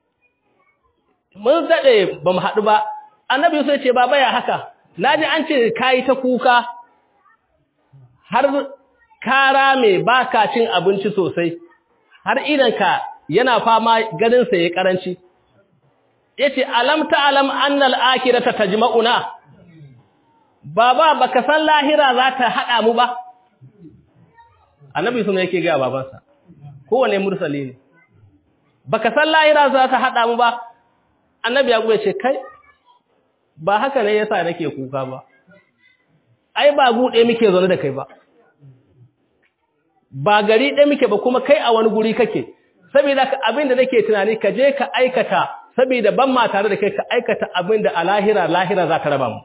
mun dade bamu hadu ba annabi Yusuf yace baba ya haka naji an ce kai ta kuka har kara me baka cin abinci sosai har idanka yana fama ganin sa yayi karanci yace alam ta alam annal akhirata tajma'una baba baka san lahira za ta hada mu ba annabi sun yake ga babansa kowane mursali ne baka san lahira za ta hada mu ba annabi ya ce kai ba haka ne yasa nake kuka ba ai ba gude muke zaune da kai ba ba gari ɗaya muke ba kuma kai a wani guri kake saboda ka abinda nake tunani ka je ka aikata saboda ban ma tare da kai ka aikata abinda a lahira lahira za ta raba mu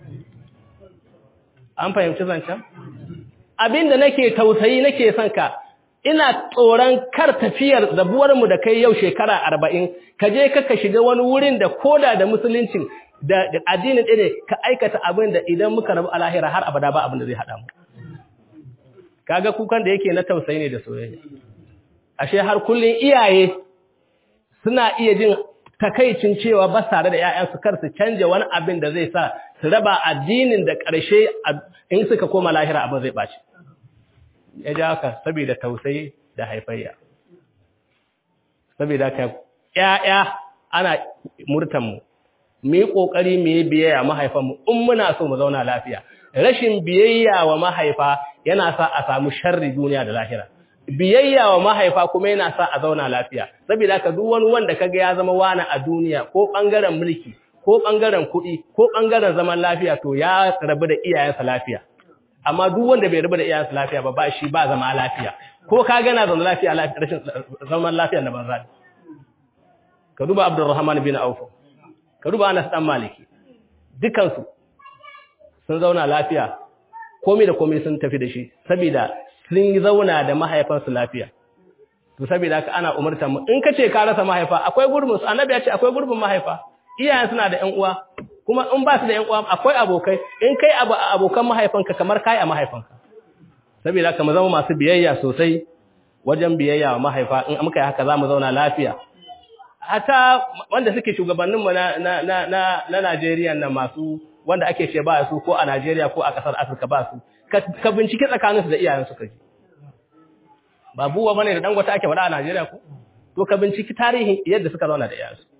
an fahimci zancen abinda nake tausayi nake son ka ina tsoron kar tafiyar rabuwar mu da kai yau shekara arba'in ka je ka ka shiga wani wurin da koda da musuluncin da addinin ɗaya ka aikata abinda idan muka rabu a lahira har abada ba abinda zai hada mu kaga kukan da yake na tausayi ne da soyayya ashe har kullun iyaye suna iya jin takaicin cewa ba tare da ƴaƴansu kar su canja wani abin da zai sa su raba addinin da ƙarshe in suka koma lahira abin zai ɓaci ya ja haka saboda tausayi da haifayya saboda ka ƴaƴa ana murtan mu mu yi kokari mu yi biyayya mahaifan mu in muna so mu zauna lafiya rashin biyayya wa mahaifa yana sa a samu sharri duniya da lahira biyayya wa mahaifa kuma yana sa a zauna lafiya saboda ka duk wani wanda kaga ya zama wani a duniya ko bangaren mulki ko bangaren kuɗi ko bangaren zaman lafiya to ya rabu da iyayensa lafiya amma duk wanda bai rabu da iyayensa lafiya ba ba shi ba zama lafiya ko ka gana zama lafiya rashin zaman lafiya na banza ka duba Abdurrahman bin Auf ka duba Anas dan Maliki dukansu sun zauna lafiya komai da komai sun tafi da shi saboda sun zauna da mahaifansu lafiya to saboda haka ana umurtar mu in kace ka rasa mahaifa akwai gurbin su annabi ya ce akwai gurbin mahaifa iyayen suna da ƴan uwa kuma in ba su da ƴan uwa akwai abokai in kai abu abokan mahaifanka kamar kai a mahaifanka saboda haka mu zama masu biyayya sosai wajen biyayya wa mahaifa in muka yi haka zamu zauna lafiya hata wanda suke shugabannin mu na na na na Najeriya nan masu wanda ake ce ba su ko a Najeriya ko a kasar Afirka ba su ka bincike tsakaninsu da iyayen su kaji ba buwa bane da dangwata ake faɗa a Najeriya ko to ka binciki tarihin yadda suka zauna da iyayen su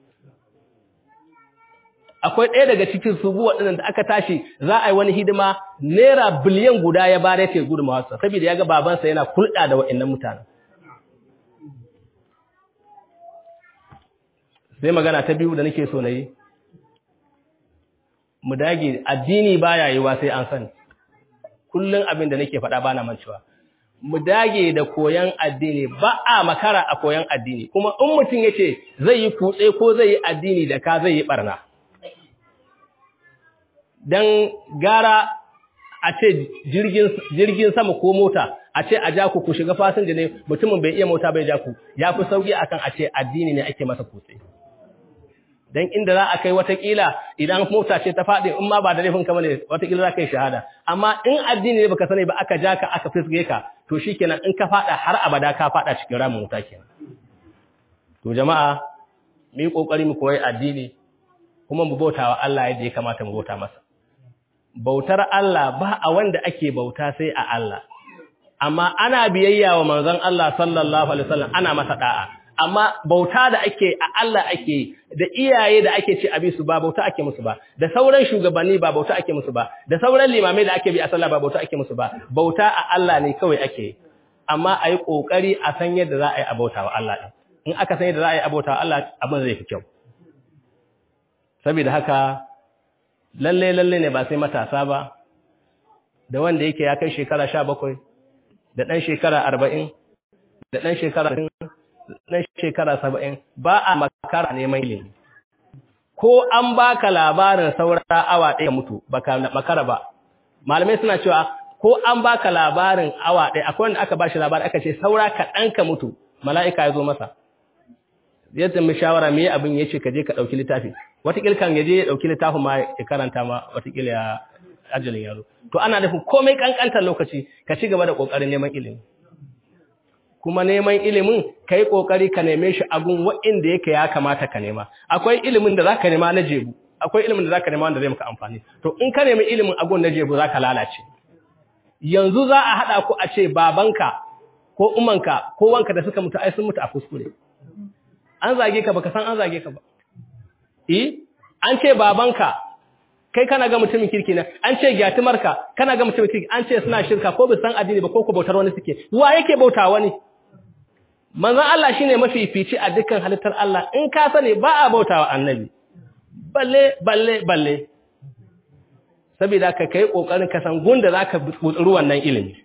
akwai ɗaya daga cikin su buwa ɗin da aka tashi za a yi wani hidima naira biliyan guda ya bare ta gudunmawa sa saboda yaga babansa yana kulɗa da wa'annan mutanen sai magana ta biyu da nake so na yi mu dage addini baya yiwa sai an sani kullun abin da nake faɗa bana mancewa mu dage da koyan addini ba a makara a koyan addini kuma in mutum yace zai yi kutse ko zai yi addini da ka zai yi barna dan gara a ce jirgin jirgin sama ko mota a ce a ja ku ku shiga fasinja ne mutumin bai iya mota bai ja ku yafi sauki akan a ce addini ne ake masa kutse dan inda za a kai watakila idan mota ce ta faɗi in ma ba da laifin ka bane watakila za ka yi shahada amma in addini ne baka sani ba aka ja ka aka fisge ka to shikenan in ka faɗa har abada ka faɗa cikin ramin wuta kenan to jama'a mu yi kokari mu koyi addini kuma mu bautawa Allah yadda ya kamata mu bauta masa bautar Allah ba a wanda ake bauta sai a Allah amma ana biyayya wa manzon Allah sallallahu alaihi wasallam ana masa da'a amma bauta da ake a Allah ake da iyaye da ake ce abi su ba bauta ake musu ba da sauran shugabanni ba bauta ake musu ba da sauran limamai da ake bi a sallah ba bauta ake musu ba bauta a Allah ne kawai ake amma ayi kokari a san yadda za a yi abauta wa Allah din in aka san yadda za a yi abauta wa Allah abin zai fi kyau saboda haka lalle lalle ne ba sai matasa ba da wanda yake ya kai shekara sha bakwai da dan shekara arba'in da dan shekara na shekara saba'in ba a makara neman ilimi ko an baka labarin saura awa ɗaya mutu baka makara ba malamai suna cewa ko an baka labarin awa ɗaya akwai wanda aka bashi labarin aka ce saura kaɗan ka mutu mala'ika ya zo masa yadda mu shawara me abin yace ka je ka ɗauki littafi watakila kan yaje ya ɗauki littafin ma ya karanta ma watakila ya ajalin yaro to ana nufin komai kankantar lokaci ka ci gaba da kokarin neman ilimi kuma neman ilimin ka yi ƙoƙari ka neme shi agun wa'inda yake ya kamata ka nema akwai ilimin da za ka nema na jebu akwai ilimin da za ka nema wanda zai maka amfani to in ka nemi ilimin agun na jebu za ka lalace yanzu za a haɗa ku a ce babanka ko umanka ko wanka da suka mutu ai sun mutu a kuskure an zage ka baka san an zage ka ba eh an ce babanka kai kana ga mutumin kirki ne an ce gyatumarka kana ga mutumin kirki an ce suna shirka ko bi san addini ba ko ko bautar wani suke wa yake bauta wani manzon Allah shine mafifici a dukkan halittar Allah in ka sani ba a bautawa annabi balle balle balle saboda ka kai kokarin ka san gunda zaka butsuru wannan ilimi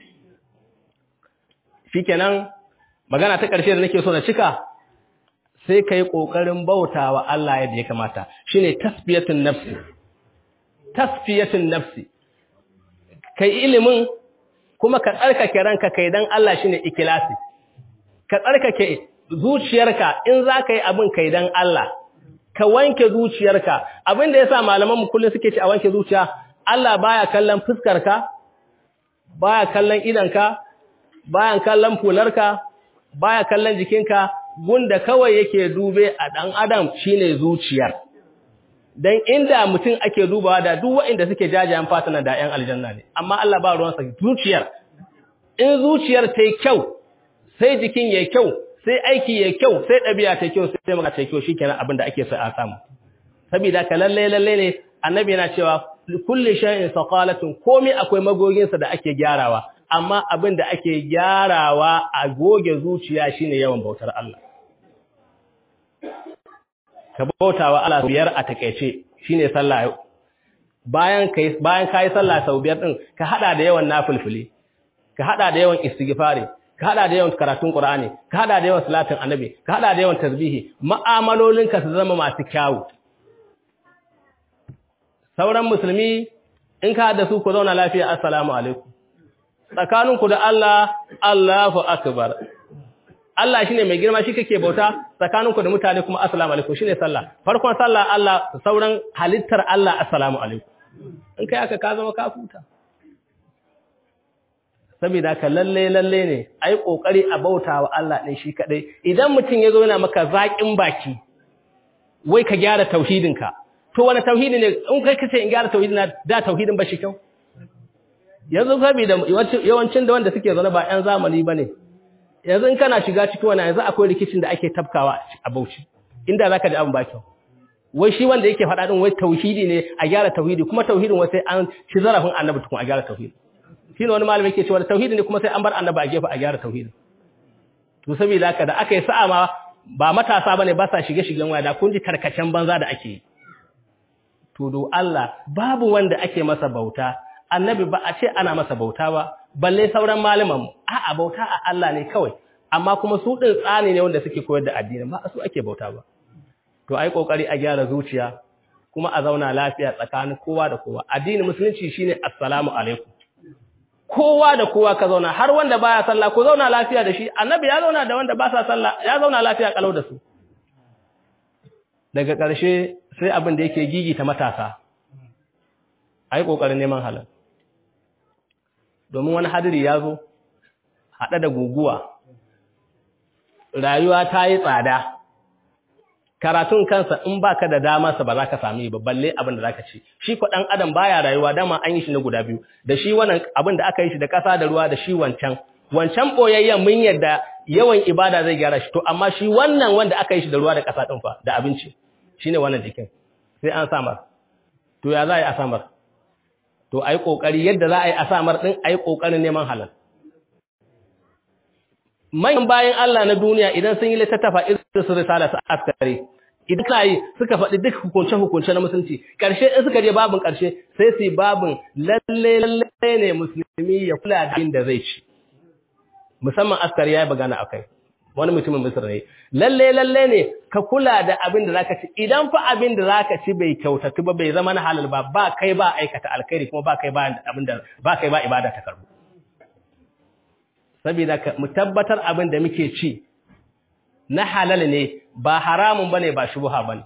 shikenan magana ta karshe da nake so na cika sai kai kokarin bautawa Allah yadda ya kamata shine tasbiyatun nafsi tasfiyatun nafsi kai ilimin kuma ka tsarkake ranka kai dan Allah shine ikhlasi ka tsarkake zuciyarka in zaka yi abin kai dan Allah ka wanke zuciyarka abinda yasa malaman mu kullun suke ci a wanke zuciya Allah baya kallon fuskarka baya kallon idanka baya kallon fularka baya kallon jikinka, gunda kawai yake dube a dan adam shine zuciyar. Dan inda mutum ake dubawa da duk waɗanda suke jajayen fatana da ƴan aljanna ne, amma Allah ba ruwansa zuciyar. In zuciyar ta yi kyau, sai jikin yayi kyau, sai aiki yayi kyau, sai ɗabi'a ta yi kyau, sai magana ta yi kyau, shikenan abin da ake so a samu. Saboda ka lalle lalle ne annabi yana cewa kulli shay'in saqalatun, komai akwai magoginsa da ake gyarawa, amma abin da ake gyarawa a goge zuciya shine yawan bautar Allah. Ka bautawa Allah biyar a takeice shine sallah yau. Bayan kai bayan kai sallah sau biyar din, ka hada da yawan nafilfili, ka hada da yawan istighfari, ka hada da yawan karatun Qur'ani, ka hada da yawan salatin annabi, ka hada da yawan tasbihi, mu'amalolinka su zama masu kyawu. Sauran musulmi in ka hada su ku zauna lafiya, assalamu alaikum. Tsakaninku da Allah, Allahu akbar. Allah shine mai girma, shi kake bauta, tsakaninku da mutane kuma assalamu alaikum shine sallah. Farkon sallah Allah, sauran halittar Allah assalamu alaikum. In kai aka ka zama ka huta. Saboda ka lalle lalle ne ai kokari a bautawa Allah din shi kadai. Idan mutum yazo yana maka zakin baki, wai ka gyara tauhidinka. To wani tauhidi ne in kai kace in gyara tauhidin da tauhidin ba shi kyau? Yanzu saboda yawancin da wanda suke zaune ba ƴan zamani bane. Yanzu in kana shiga cikin wannan yanzu akwai rikicin da ake tafkawa a Bauchi inda zaka ji abin ba kyau. Wai shi wanda yake faɗa din wai tauhidi ne a gyara tauhidi, kuma tauhidin wai sai an ci zarafin annabi tukun a gyara tauhidi. Shine wani malami yake cewa tauhidi ne kuma sai an bar annabi a gefe a gyara tauhidi. To saboda haka da aka yi sa'a ma ba matasa bane ba sa shige shigen waya, da kun ji karkacen banza da ake yi. To do Allah babu wanda ake masa bauta, annabi ba a ce ana masa bauta ba, balle sauran malaman mu. A'a bauta a Allah ne kawai, amma kuma su din tsani ne wanda suke koyar da addini, ba su ake bauta ba. To ai kokari a gyara zuciya kuma a zauna lafiya tsakanin kowa da kowa. Addinin musulunci shine assalamu alaikum. Kowa da kowa ka zauna, har wanda baya sallah ko zauna lafiya da shi. Annabi ya zauna da wanda ba sa sallah, ya zauna lafiya kalau da su. Daga ƙarshe sai abin da yake gigita matasa. Ai kokarin neman halal. Domin wani hadiri ya zo haɗa da guguwa, rayuwa ta yi tsada, karatun kansa in baka da damarsa ba za ka sami ba, balle abin da za ka ci. Shi ko ɗan adam baya rayuwa, dama an yi shi na guda biyu, da shi wannan abin da aka yi shi da ƙasa da ruwa, da shi wancan. Wancan ɓoyayyen mun yadda yawan ibada zai gyara shi, to amma shi wannan wanda aka yi shi da ruwa da ƙasa ɗin fa, da abinci, shi ne wannan jikin, sai an samar. To ya za a yi a samar? To a yi ƙoƙari yadda za a yi a samar ɗin, a yi ƙoƙarin neman halal. Manyan bayan Allah na duniya idan sun yi littattafa irin su risala su askari, idan ka yi suka faɗi duk hukunce-hukunce na musulunci, ƙarshe in suka je babin ƙarshe sai su yi babin lalle lalle ne musulmi ya kula da abin da zai ci. Musamman askari ya yi bagana a kai, wani mutumin Misir ne. Lalle lalle ne ka kula da abin da zaka ci, idan fa abin da zaka ci bai kyautatu ba, bai zama na halal ba, ba kai ba aikata alkhairi kuma ba kai ba abin da ba kai ba ibada ta karbu. Saboda mu tabbatar abin da muke ci na halal ne, ba haramun bane, ba shubha bane.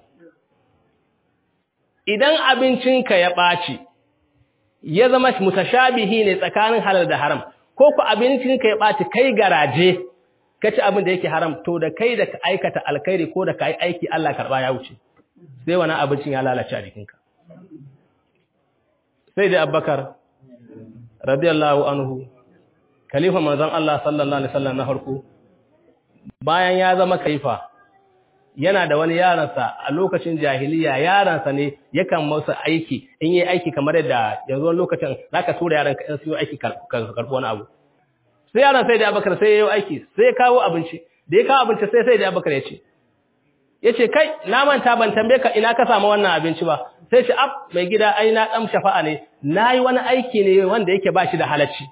Idan abincinka ya ɓaci ya zama mutashabihi ne tsakanin halal da haram, ko ku abincinka ya ɓaci kai garaje ka ci abin da yake haram, to da kai da ka aikata alkhairi ko da ka yi aiki Allah karɓa ya wuce, sai wani abincin ya lalace a jikinka. Sai da Abubakar radiyallahu anhu, khalifa manzon Allah sallallahu alaihi wasallam na farko, bayan ya zama khalifa, yana da wani yaransa a lokacin jahiliya, yaransa ne yakan masa aiki, in yi aiki kamar yadda yanzu wani lokacin zaka tura yaran ka in su yi aiki ka karɓi wani abu. Sai yaran sai da Abubakar sai ya yi aiki, sai ya kawo abinci, da ya kawo abinci sai sai da Abubakar ya ce, ya ce kai na manta ban tambaye ka ina ka samu wannan abinci ba, sai ce ab mai gida ai na ɗan shafa'a ne, na yi wani aiki ne wanda yake ba shi da halacci.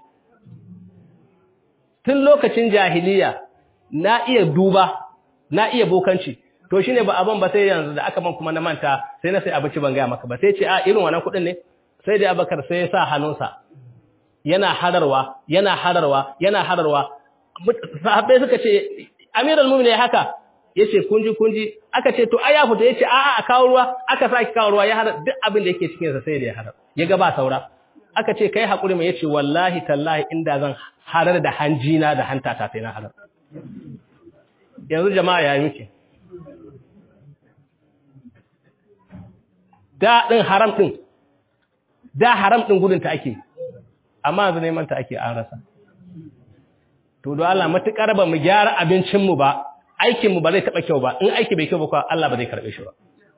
Tun lokacin jahiliya na iya duba, na iya bokanci, to shi ne ba abin ba sai yanzu da aka man kuma na manta sai na sai abinci ban gaya maka ba, sai ce a irin wannan kuɗin ne, sai da Abubakar sai ya sa hannunsa, yana hararwa, yana hararwa, yana hararwa. Sahabbai suka ce, Amirul Mu'minin haka, yace kunji kunji, aka ce to ai ya fita, yace a'a a kawo ruwa, aka saki kawo ruwa, ya harar duk abin da yake cikin sa sai da ya harar. Ya ga ba saura. Aka ce kai hakuri mai, yace wallahi tallahi inda zan harar da hanjina da hantata sai na harar. yanzu jama'a ya muke da din haram din da haram din gudun ta ake amma yanzu neman ta ake an rasa to don Allah matukar ba mu gyara abincin mu ba aikin mu ba zai taba kyau ba in aiki bai kyau ba kuwa Allah ba zai karbe shi ba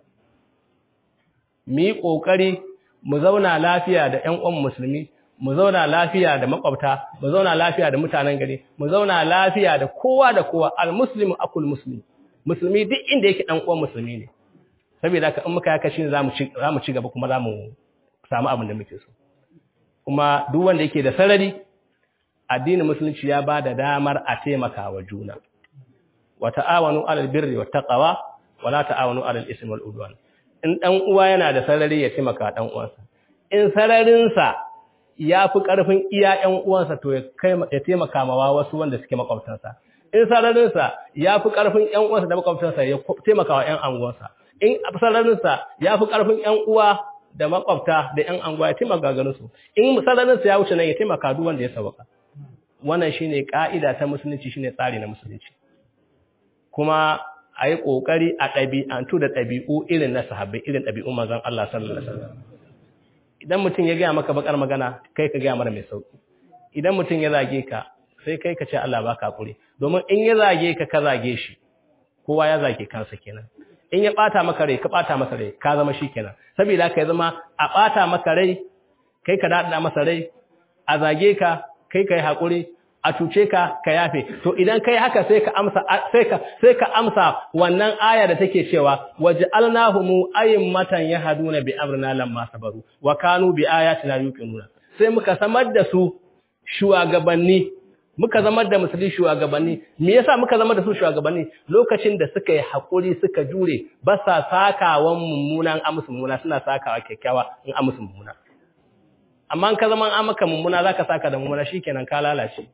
mu yi kokari mu zauna lafiya da ƴan uwan musulmi mu zauna lafiya da makwabta mu zauna lafiya da mutanen gari mu zauna lafiya da kowa da kowa almuslimu akul muslim musulmi duk inda yake dan uwan musulmi ne saboda haka in muka yaka shi zamu ci zamu ci gaba kuma zamu samu abin da muke so kuma duk wanda yake da sarari addinin musulunci ya bada damar a taimaka wa juna wa ta'awanu 'alal birri wat taqwa wa la ta'awanu 'alal ismi wal udwan in dan uwa yana da sarari ya taimaka dan uwansa in sararin sa yafi karfin iya ƴan uwansa to ya kai ya taimaka ma wasu wanda suke makwabtansa in sararin sa yafi karfin ƴan uwansa da makwabtansa ya taimaka wa ƴan anguwansa in sararin sa yafi karfin ƴan uwa da makwabta da ƴan anguwa ya taimaka ganin su in sararin sa ya wuce nan ya taimaka duk wanda ya sauka wannan shine kaida ta musulunci shine tsari na musulunci kuma a yi ƙoƙari a ɗabi'antu da ɗabi'u irin na sahabbai irin ɗabi'un manzon Allah sallallahu alaihi wasallam idan mutum ya gaya maka bakar magana kai ka gaya mara mai sauki idan mutum ya zage ka sai kai ka ce Allah baka hakuri domin in ya zage ka ka zage shi kowa ya zage kansa kenan in ya bata maka rai ka bata masa rai ka zama shi kenan saboda ka zama a bata maka rai kai ka dada masa rai a zage ka kai kai hakuri a cuce ka ka yafe to idan kai haka sai ka amsa sai ka sai ka amsa wannan aya da take cewa waj'alnahum a'immatan yahduna bi amrina lamma sabaru wa kanu bi ayatina yuqinuna sai muka samar da su shugabanni muka zamar da musulmi shugabanni me yasa muka zamar da su shugabanni lokacin da suka yi hakuri suka jure ba sa sakawan mummunan amsu mummuna suna sakawa kyakkyawa in amsu mummuna amma in ka zaman an maka mummuna zaka saka da mummuna shikenan ka lalace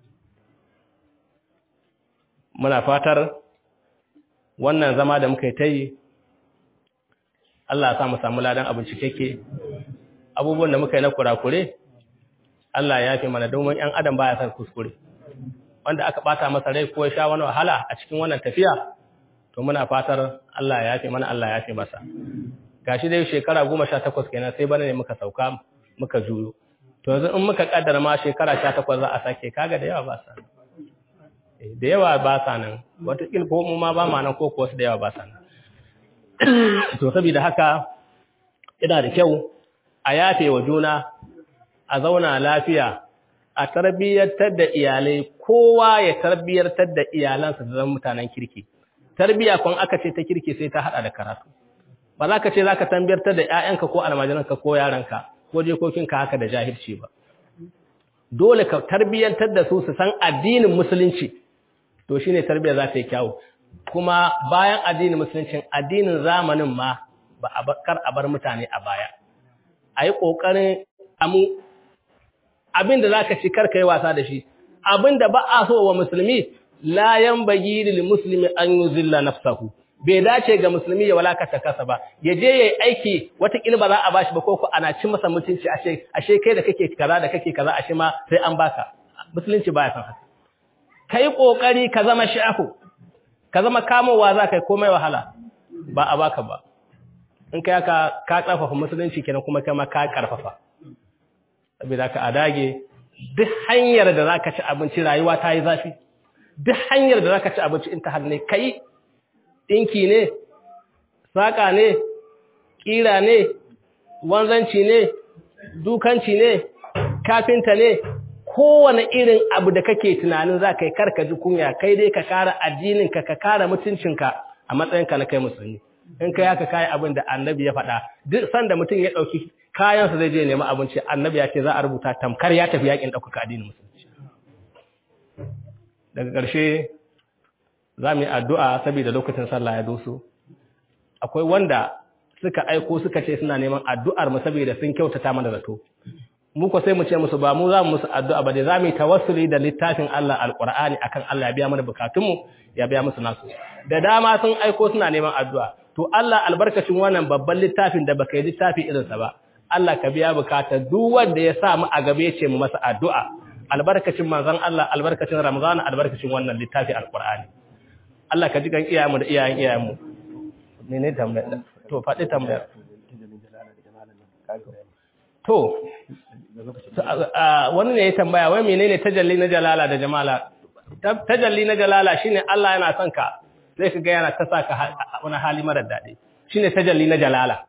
muna fatar wannan zama da muka yi ta yi Allah ya sa mu samu ladan abinci keke abubuwan da muka yi na kurakure Allah ya yafe mana domin ƴan adam baya san kuskure wanda aka bata masa rai ko ya sha wani wahala a cikin wannan tafiya to muna fatar Allah ya yafe mana Allah ya yafe masa gashi dai shekara goma sha takwas kenan sai bana ne muka sauka muka juyo to yanzu in muka kaddara ma shekara sha takwas za a sake kaga da yawa ba sa da yawa ba sa nan wataƙil ko mu ma ba ma nan ko ko wasu da yawa ba sa nan to saboda haka ina da kyau a yafe wa juna a zauna lafiya a tarbiyyantar da iyalai kowa ya tarbiyyantar da iyalansa da zama mutanen kirki tarbiyya kun aka ce ta kirki sai ta hada da karatu ba za ka ce za ka tarbiyyantar da ƴaƴanka ko almajiranka ko yaranka ko jikokinka haka da jahilci ba dole ka tarbiyyantar da su su san addinin musulunci to shine tarbiyya za ta yi kyawu kuma bayan addinin musulunci addinin zamanin ma ba a bakar a bar mutane a baya a yi ƙoƙarin amu abinda za ka ci karka yi wasa da shi abinda ba a so wa musulmi layan bagi lil muslimi an yuzilla nafsahu bai dace ga musulmi ya walakata kasa ba ya je yayi aiki wata ba za a bashi ba ko ko ana cin masa mutunci ashe ashe kai da kake kaza da kake kaza ashe ma sai an baka musulunci baya san haka kai kokari ka zama shafu ka zama kamowa za kai komai wahala ba a baka ba in kai ka ka karfafa musulunci kenan kuma kai ma ka karfafa saboda ka adage duk hanyar da zaka ci abinci rayuwa ta yi zafi duk hanyar da zaka ci abinci in ta hanne kai dinki ne saka ne kira ne wanzanci ne dukanci ne kafinta ne kowane irin abu da kake tunanin za ka yi karka ji kunya kai dai ka kara addininka ka kara mutuncinka a matsayinka na kai musulmi in kai haka kai abin da annabi ya faɗa duk sanda mutum ya ɗauki kayansa zai je nemi abinci annabi ya ce za a rubuta tamkar ya tafi yakin ɗaukaka addinin musulunci daga ƙarshe za mu yi addu'a saboda lokacin sallah ya doso akwai wanda suka aiko suka ce suna neman addu'ar mu saboda sun kyautata mana zato mu ko sai mu ce musu ba mu za mu musu addu'a ba dai za mu yi tawassuli da littafin Allah alqur'ani akan Allah ya biya mana bukatunmu ya biya musu nasu da dama sun aiko suna neman addu'a to Allah albarkacin wannan babban littafin da baka yi littafi irin sa ba Allah ka biya bukatar duk wanda ya sa mu a gabe ce mu masa addu'a albarkacin manzon Allah albarkacin Ramadan albarkacin wannan littafi alqur'ani Allah ka ji kan iyayenmu da iyayen iyayenmu menene tambayar to faɗi tambayar to wani ne ya tambaya wai menene tajalli na jalala da jamala tajalli na jalala shine Allah yana son ka sai ka ga yana ta saka wani hali mara daɗi shine tajalli na jalala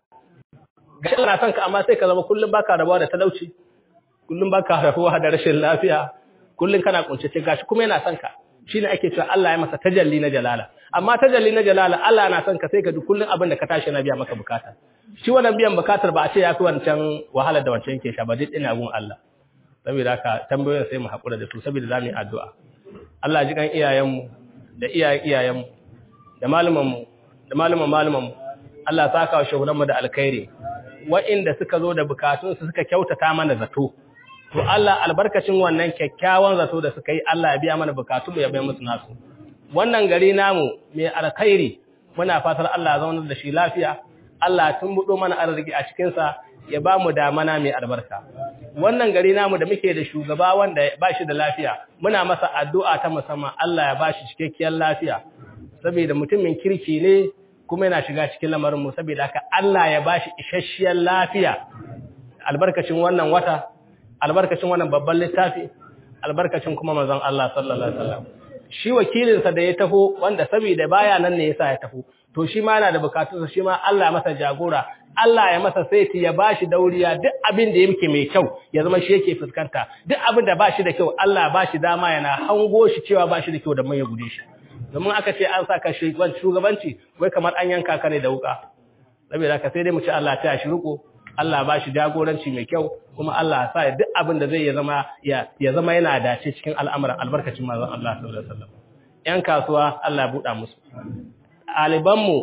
ga Allah son ka amma sai ka zama kullum baka rabuwa da talauci kullum baka rabuwa da rashin lafiya kullum kana kunce gashi kuma yana son ka shine ake cewa Allah ya masa tajalli na jalala amma tajalli na jalala Allah yana son ka sai ka ji kullum abin da ka tashi na biya maka bukata shi wannan biyan bukatar ba a ce ya fi wancan wahalar da wancan yake sha ba duk ina gun Allah saboda haka tambayoyin sai mu hakura da su saboda zamu yi addu'a Allah ji kan iyayenmu da iyayen iyayenmu da malamanmu da malaman malamanmu Allah saka wa shugulanmu da alkhairi wa'inda suka zo da bukatun su suka kyautata mana zato to Allah albarkacin wannan kyakkyawan zato da suka yi Allah ya biya mana bukatun mu ya bayar musu nasu wannan gari namu mai alkhairi muna fatar Allah ya zauna da shi lafiya Allah tun buɗo mana arziki a cikinsa ya ba mu damana mai albarka. Wannan gari namu da muke da shugaba wanda ba shi da lafiya, muna masa addu'a ta musamman Allah ya ba shi cikakkiyar lafiya, saboda mutumin kirki ne kuma yana shiga cikin lamarinmu, saboda haka Allah ya ba shi isasshiyar lafiya, albarkacin wannan wata, albarkacin wannan babban littafi, albarkacin kuma manzon Allah sallallahu Alaihi wasallam. Shi wakilinsa da ya taho, wanda saboda baya nan ne yasa ya taho, to shi ma yana da bukatunsa shi ma Allah masa jagora Allah ya masa saiti ya bashi dauriya duk abin da yake mai kyau ya zama shi yake fuskanta duk abin da bashi da kyau Allah bashi dama yana hango shi cewa bashi da kyau da mai ya gude shi domin aka ce an saka shugabanci wai kamar an yanka ka ne da wuka saboda haka sai dai mu ci Allah ta shi riko Allah bashi jagoranci mai kyau kuma Allah ya sa duk abin da zai ya zama ya ya zama yana dace cikin al'amuran albarkacin manzon Allah sallallahu alaihi wasallam yan kasuwa Allah ya buɗa musu ɗalibanmu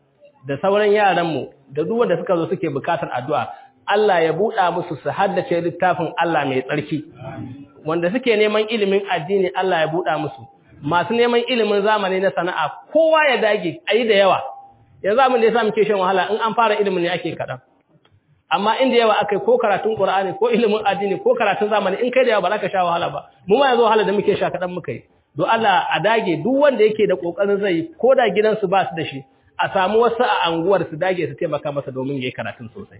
da sauran yaranmu da duk wanda suka zo suke bukatar addu'a Allah ya buɗa musu su haddace littafin Allah mai tsarki wanda suke neman ilimin addini Allah ya buɗa musu masu neman ilimin zamani na sana'a kowa ya dage ayi da yawa yanzu abin da yasa muke shan wahala in an fara ilimin ne ake kaɗan amma inda yawa akai ko karatun Qur'ani ko ilimin addini ko karatun zamani in kai da yawa ba za ka sha wahala ba mu ma yanzu wahala da muke sha kaɗan muka yi don Allah a dage duk wanda yake da kokarin zai ko da gidansu ba su da shi a samu wasu a anguwar su dage su taimaka masa domin yayi karatun sosai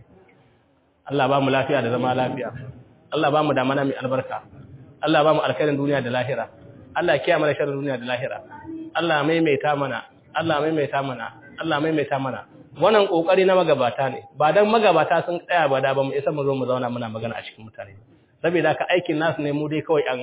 Allah ba mu lafiya da zama lafiya Allah ba mu damana mai albarka Allah ba mu alkhairin duniya da lahira Allah kiyaye mana sharrin duniya da lahira Allah maimaita mana Allah maimaita mana Allah maimaita mana wannan kokari na magabata ne ba dan magabata sun tsaya ba da ba mu isa mu zo mu zauna muna magana a cikin mutane saboda ka aikin nasu ne mu dai kawai an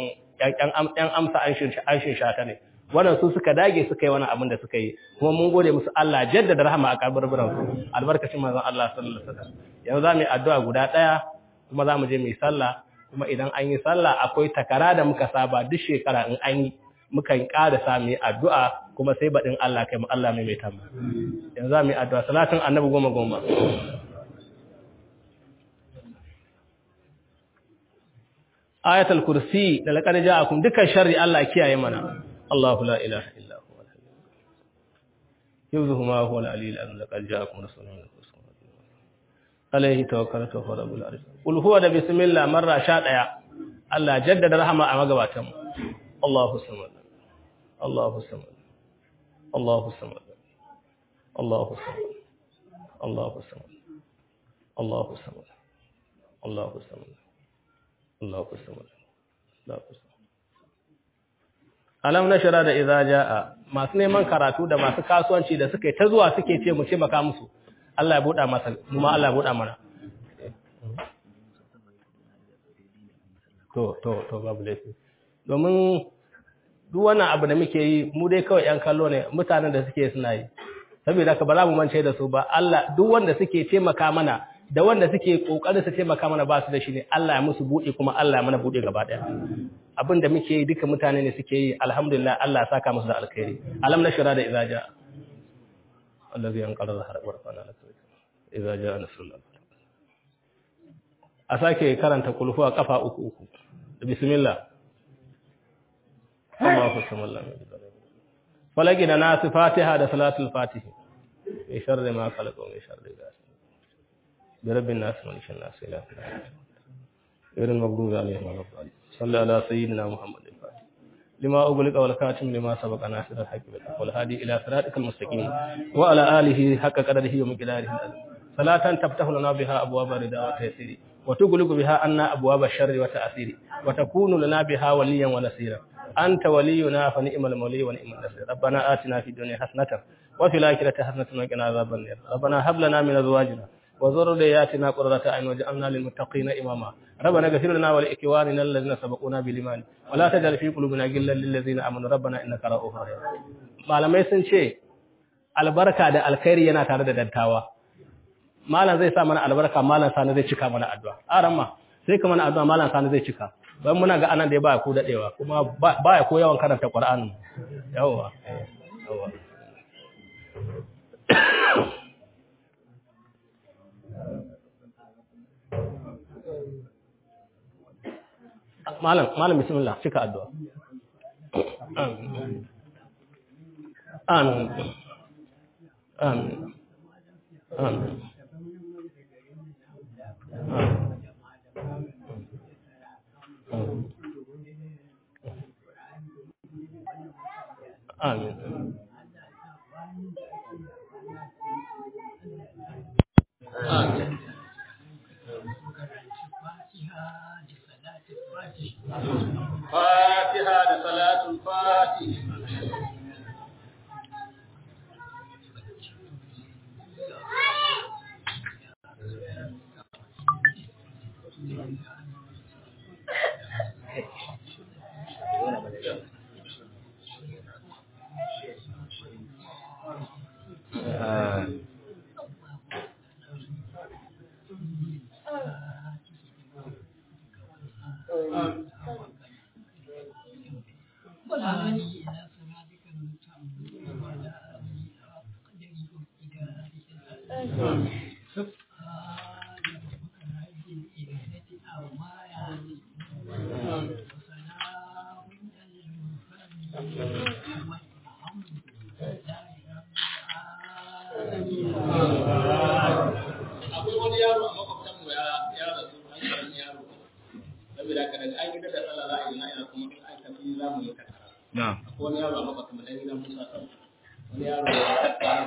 ‘yan amsa an shata ne, wannan su suka dage suka yi wani abin da suka yi, kuma mun gode musu Allah jaddada rahama a kabarbiransu, albarkacin manzon Allah sallallahu Alaihi wasallam. Yanzu za mu yi addu'a guda ɗaya, kuma za mu je mu yi sallah, kuma idan an yi sallah akwai takara da muka saba duk shekara in an yi, muka yi ƙara sa mu yi addu'a, kuma sai baɗin Allah kai mu Allah mai mai tamu. Yanzu za mu yi addu'a, salatin annabi goma goma. ayatul kursi da laqad ja'akum dukkan sharri Allah kiyaye mana Allahu la ilaha illa huwa yuzuhu ma huwa al-aliyyul azim laqad ja'akum rasulun min anfusikum alayhi tawakkaltu wa rabbul arsh qul huwa da bismillah marra sha daya Allah jaddada rahama a magabatan mu Allahu samad Allahu samad Allahu samad Allahu samad Allahu samad Allahu samad Allahu samad Allahu samad Allahu samad alam nashara da idza jaa masu neman karatu da masu kasuwanci da suka yi ta zuwa suke ce mu ce maka musu Allah ya buɗa masa mu ma Allah ya buɗa mana to to to babu laifi domin duk wannan abu da muke yi mu dai kawai ƴan kallo ne mutanen da suke suna yi saboda ka ba za mu mance da su ba Allah duk wanda suke taimaka mana da wanda suke kokarin su taimaka mana ba su da shi ne Allah ya musu buɗe kuma Allah ya mana buɗe gaba daya abin da muke yi duka mutane ne suke yi alhamdulillah Allah ya saka musu da alkhairi alam nashra da idza jaa allazi anqadha dhahra wa rafa'na laka idza jaa nasrullah a sake karanta kulhu a kafa uku uku bismillah Allahu samad falaki da nasu fatiha da salatul fatih bi sharri ma khalaqa wa bi sharri ghasiqin bi rabbin nas wa lishan nas ila غير المغضوب عليهم ولا الضالين صلى على سيدنا محمد الفاتح لما أغلق والكاتم لما سبق ناصر الحق بالحق والهادي إلى صراطك المستقيم وعلى آله حق قدره ومقداره العظيم صلاة تفتح لنا بها أبواب الرضا والتيسير وتغلق بها عنا أبواب الشر والتأثير وتكون لنا بها وليا ونصيرا أنت ولينا فنعم المولي ونعم النصير ربنا آتنا في الدنيا حسنة وفي الآخرة حسنة وقنا عذاب النار ربنا هب لنا من أزواجنا وذرياتنا قرة أعين واجعلنا للمتقين إماما ربنا اغفر لنا ولإخواننا الذين سبقونا بالإيمان ولا تجعل في قلوبنا غلا للذين آمنوا ربنا إنك رؤوف رحيم malamai sun ce albarka da alkhairi yana tare da dattawa malam zai sa mana albarka malam sani zai cika mana addu'a aran ma sai ka mana addu'a malam sani zai cika dan muna ga anan da ya ba ku dadewa kuma ba ya ko yawan karanta Qur'ani yawa yawa malam malam bismillah cika addu'a amin amin amin amin amin amin فاتحة لصلاة الفاتح Na'am. Wani yaro a makwata mu dan gidan Musa. Wani yaro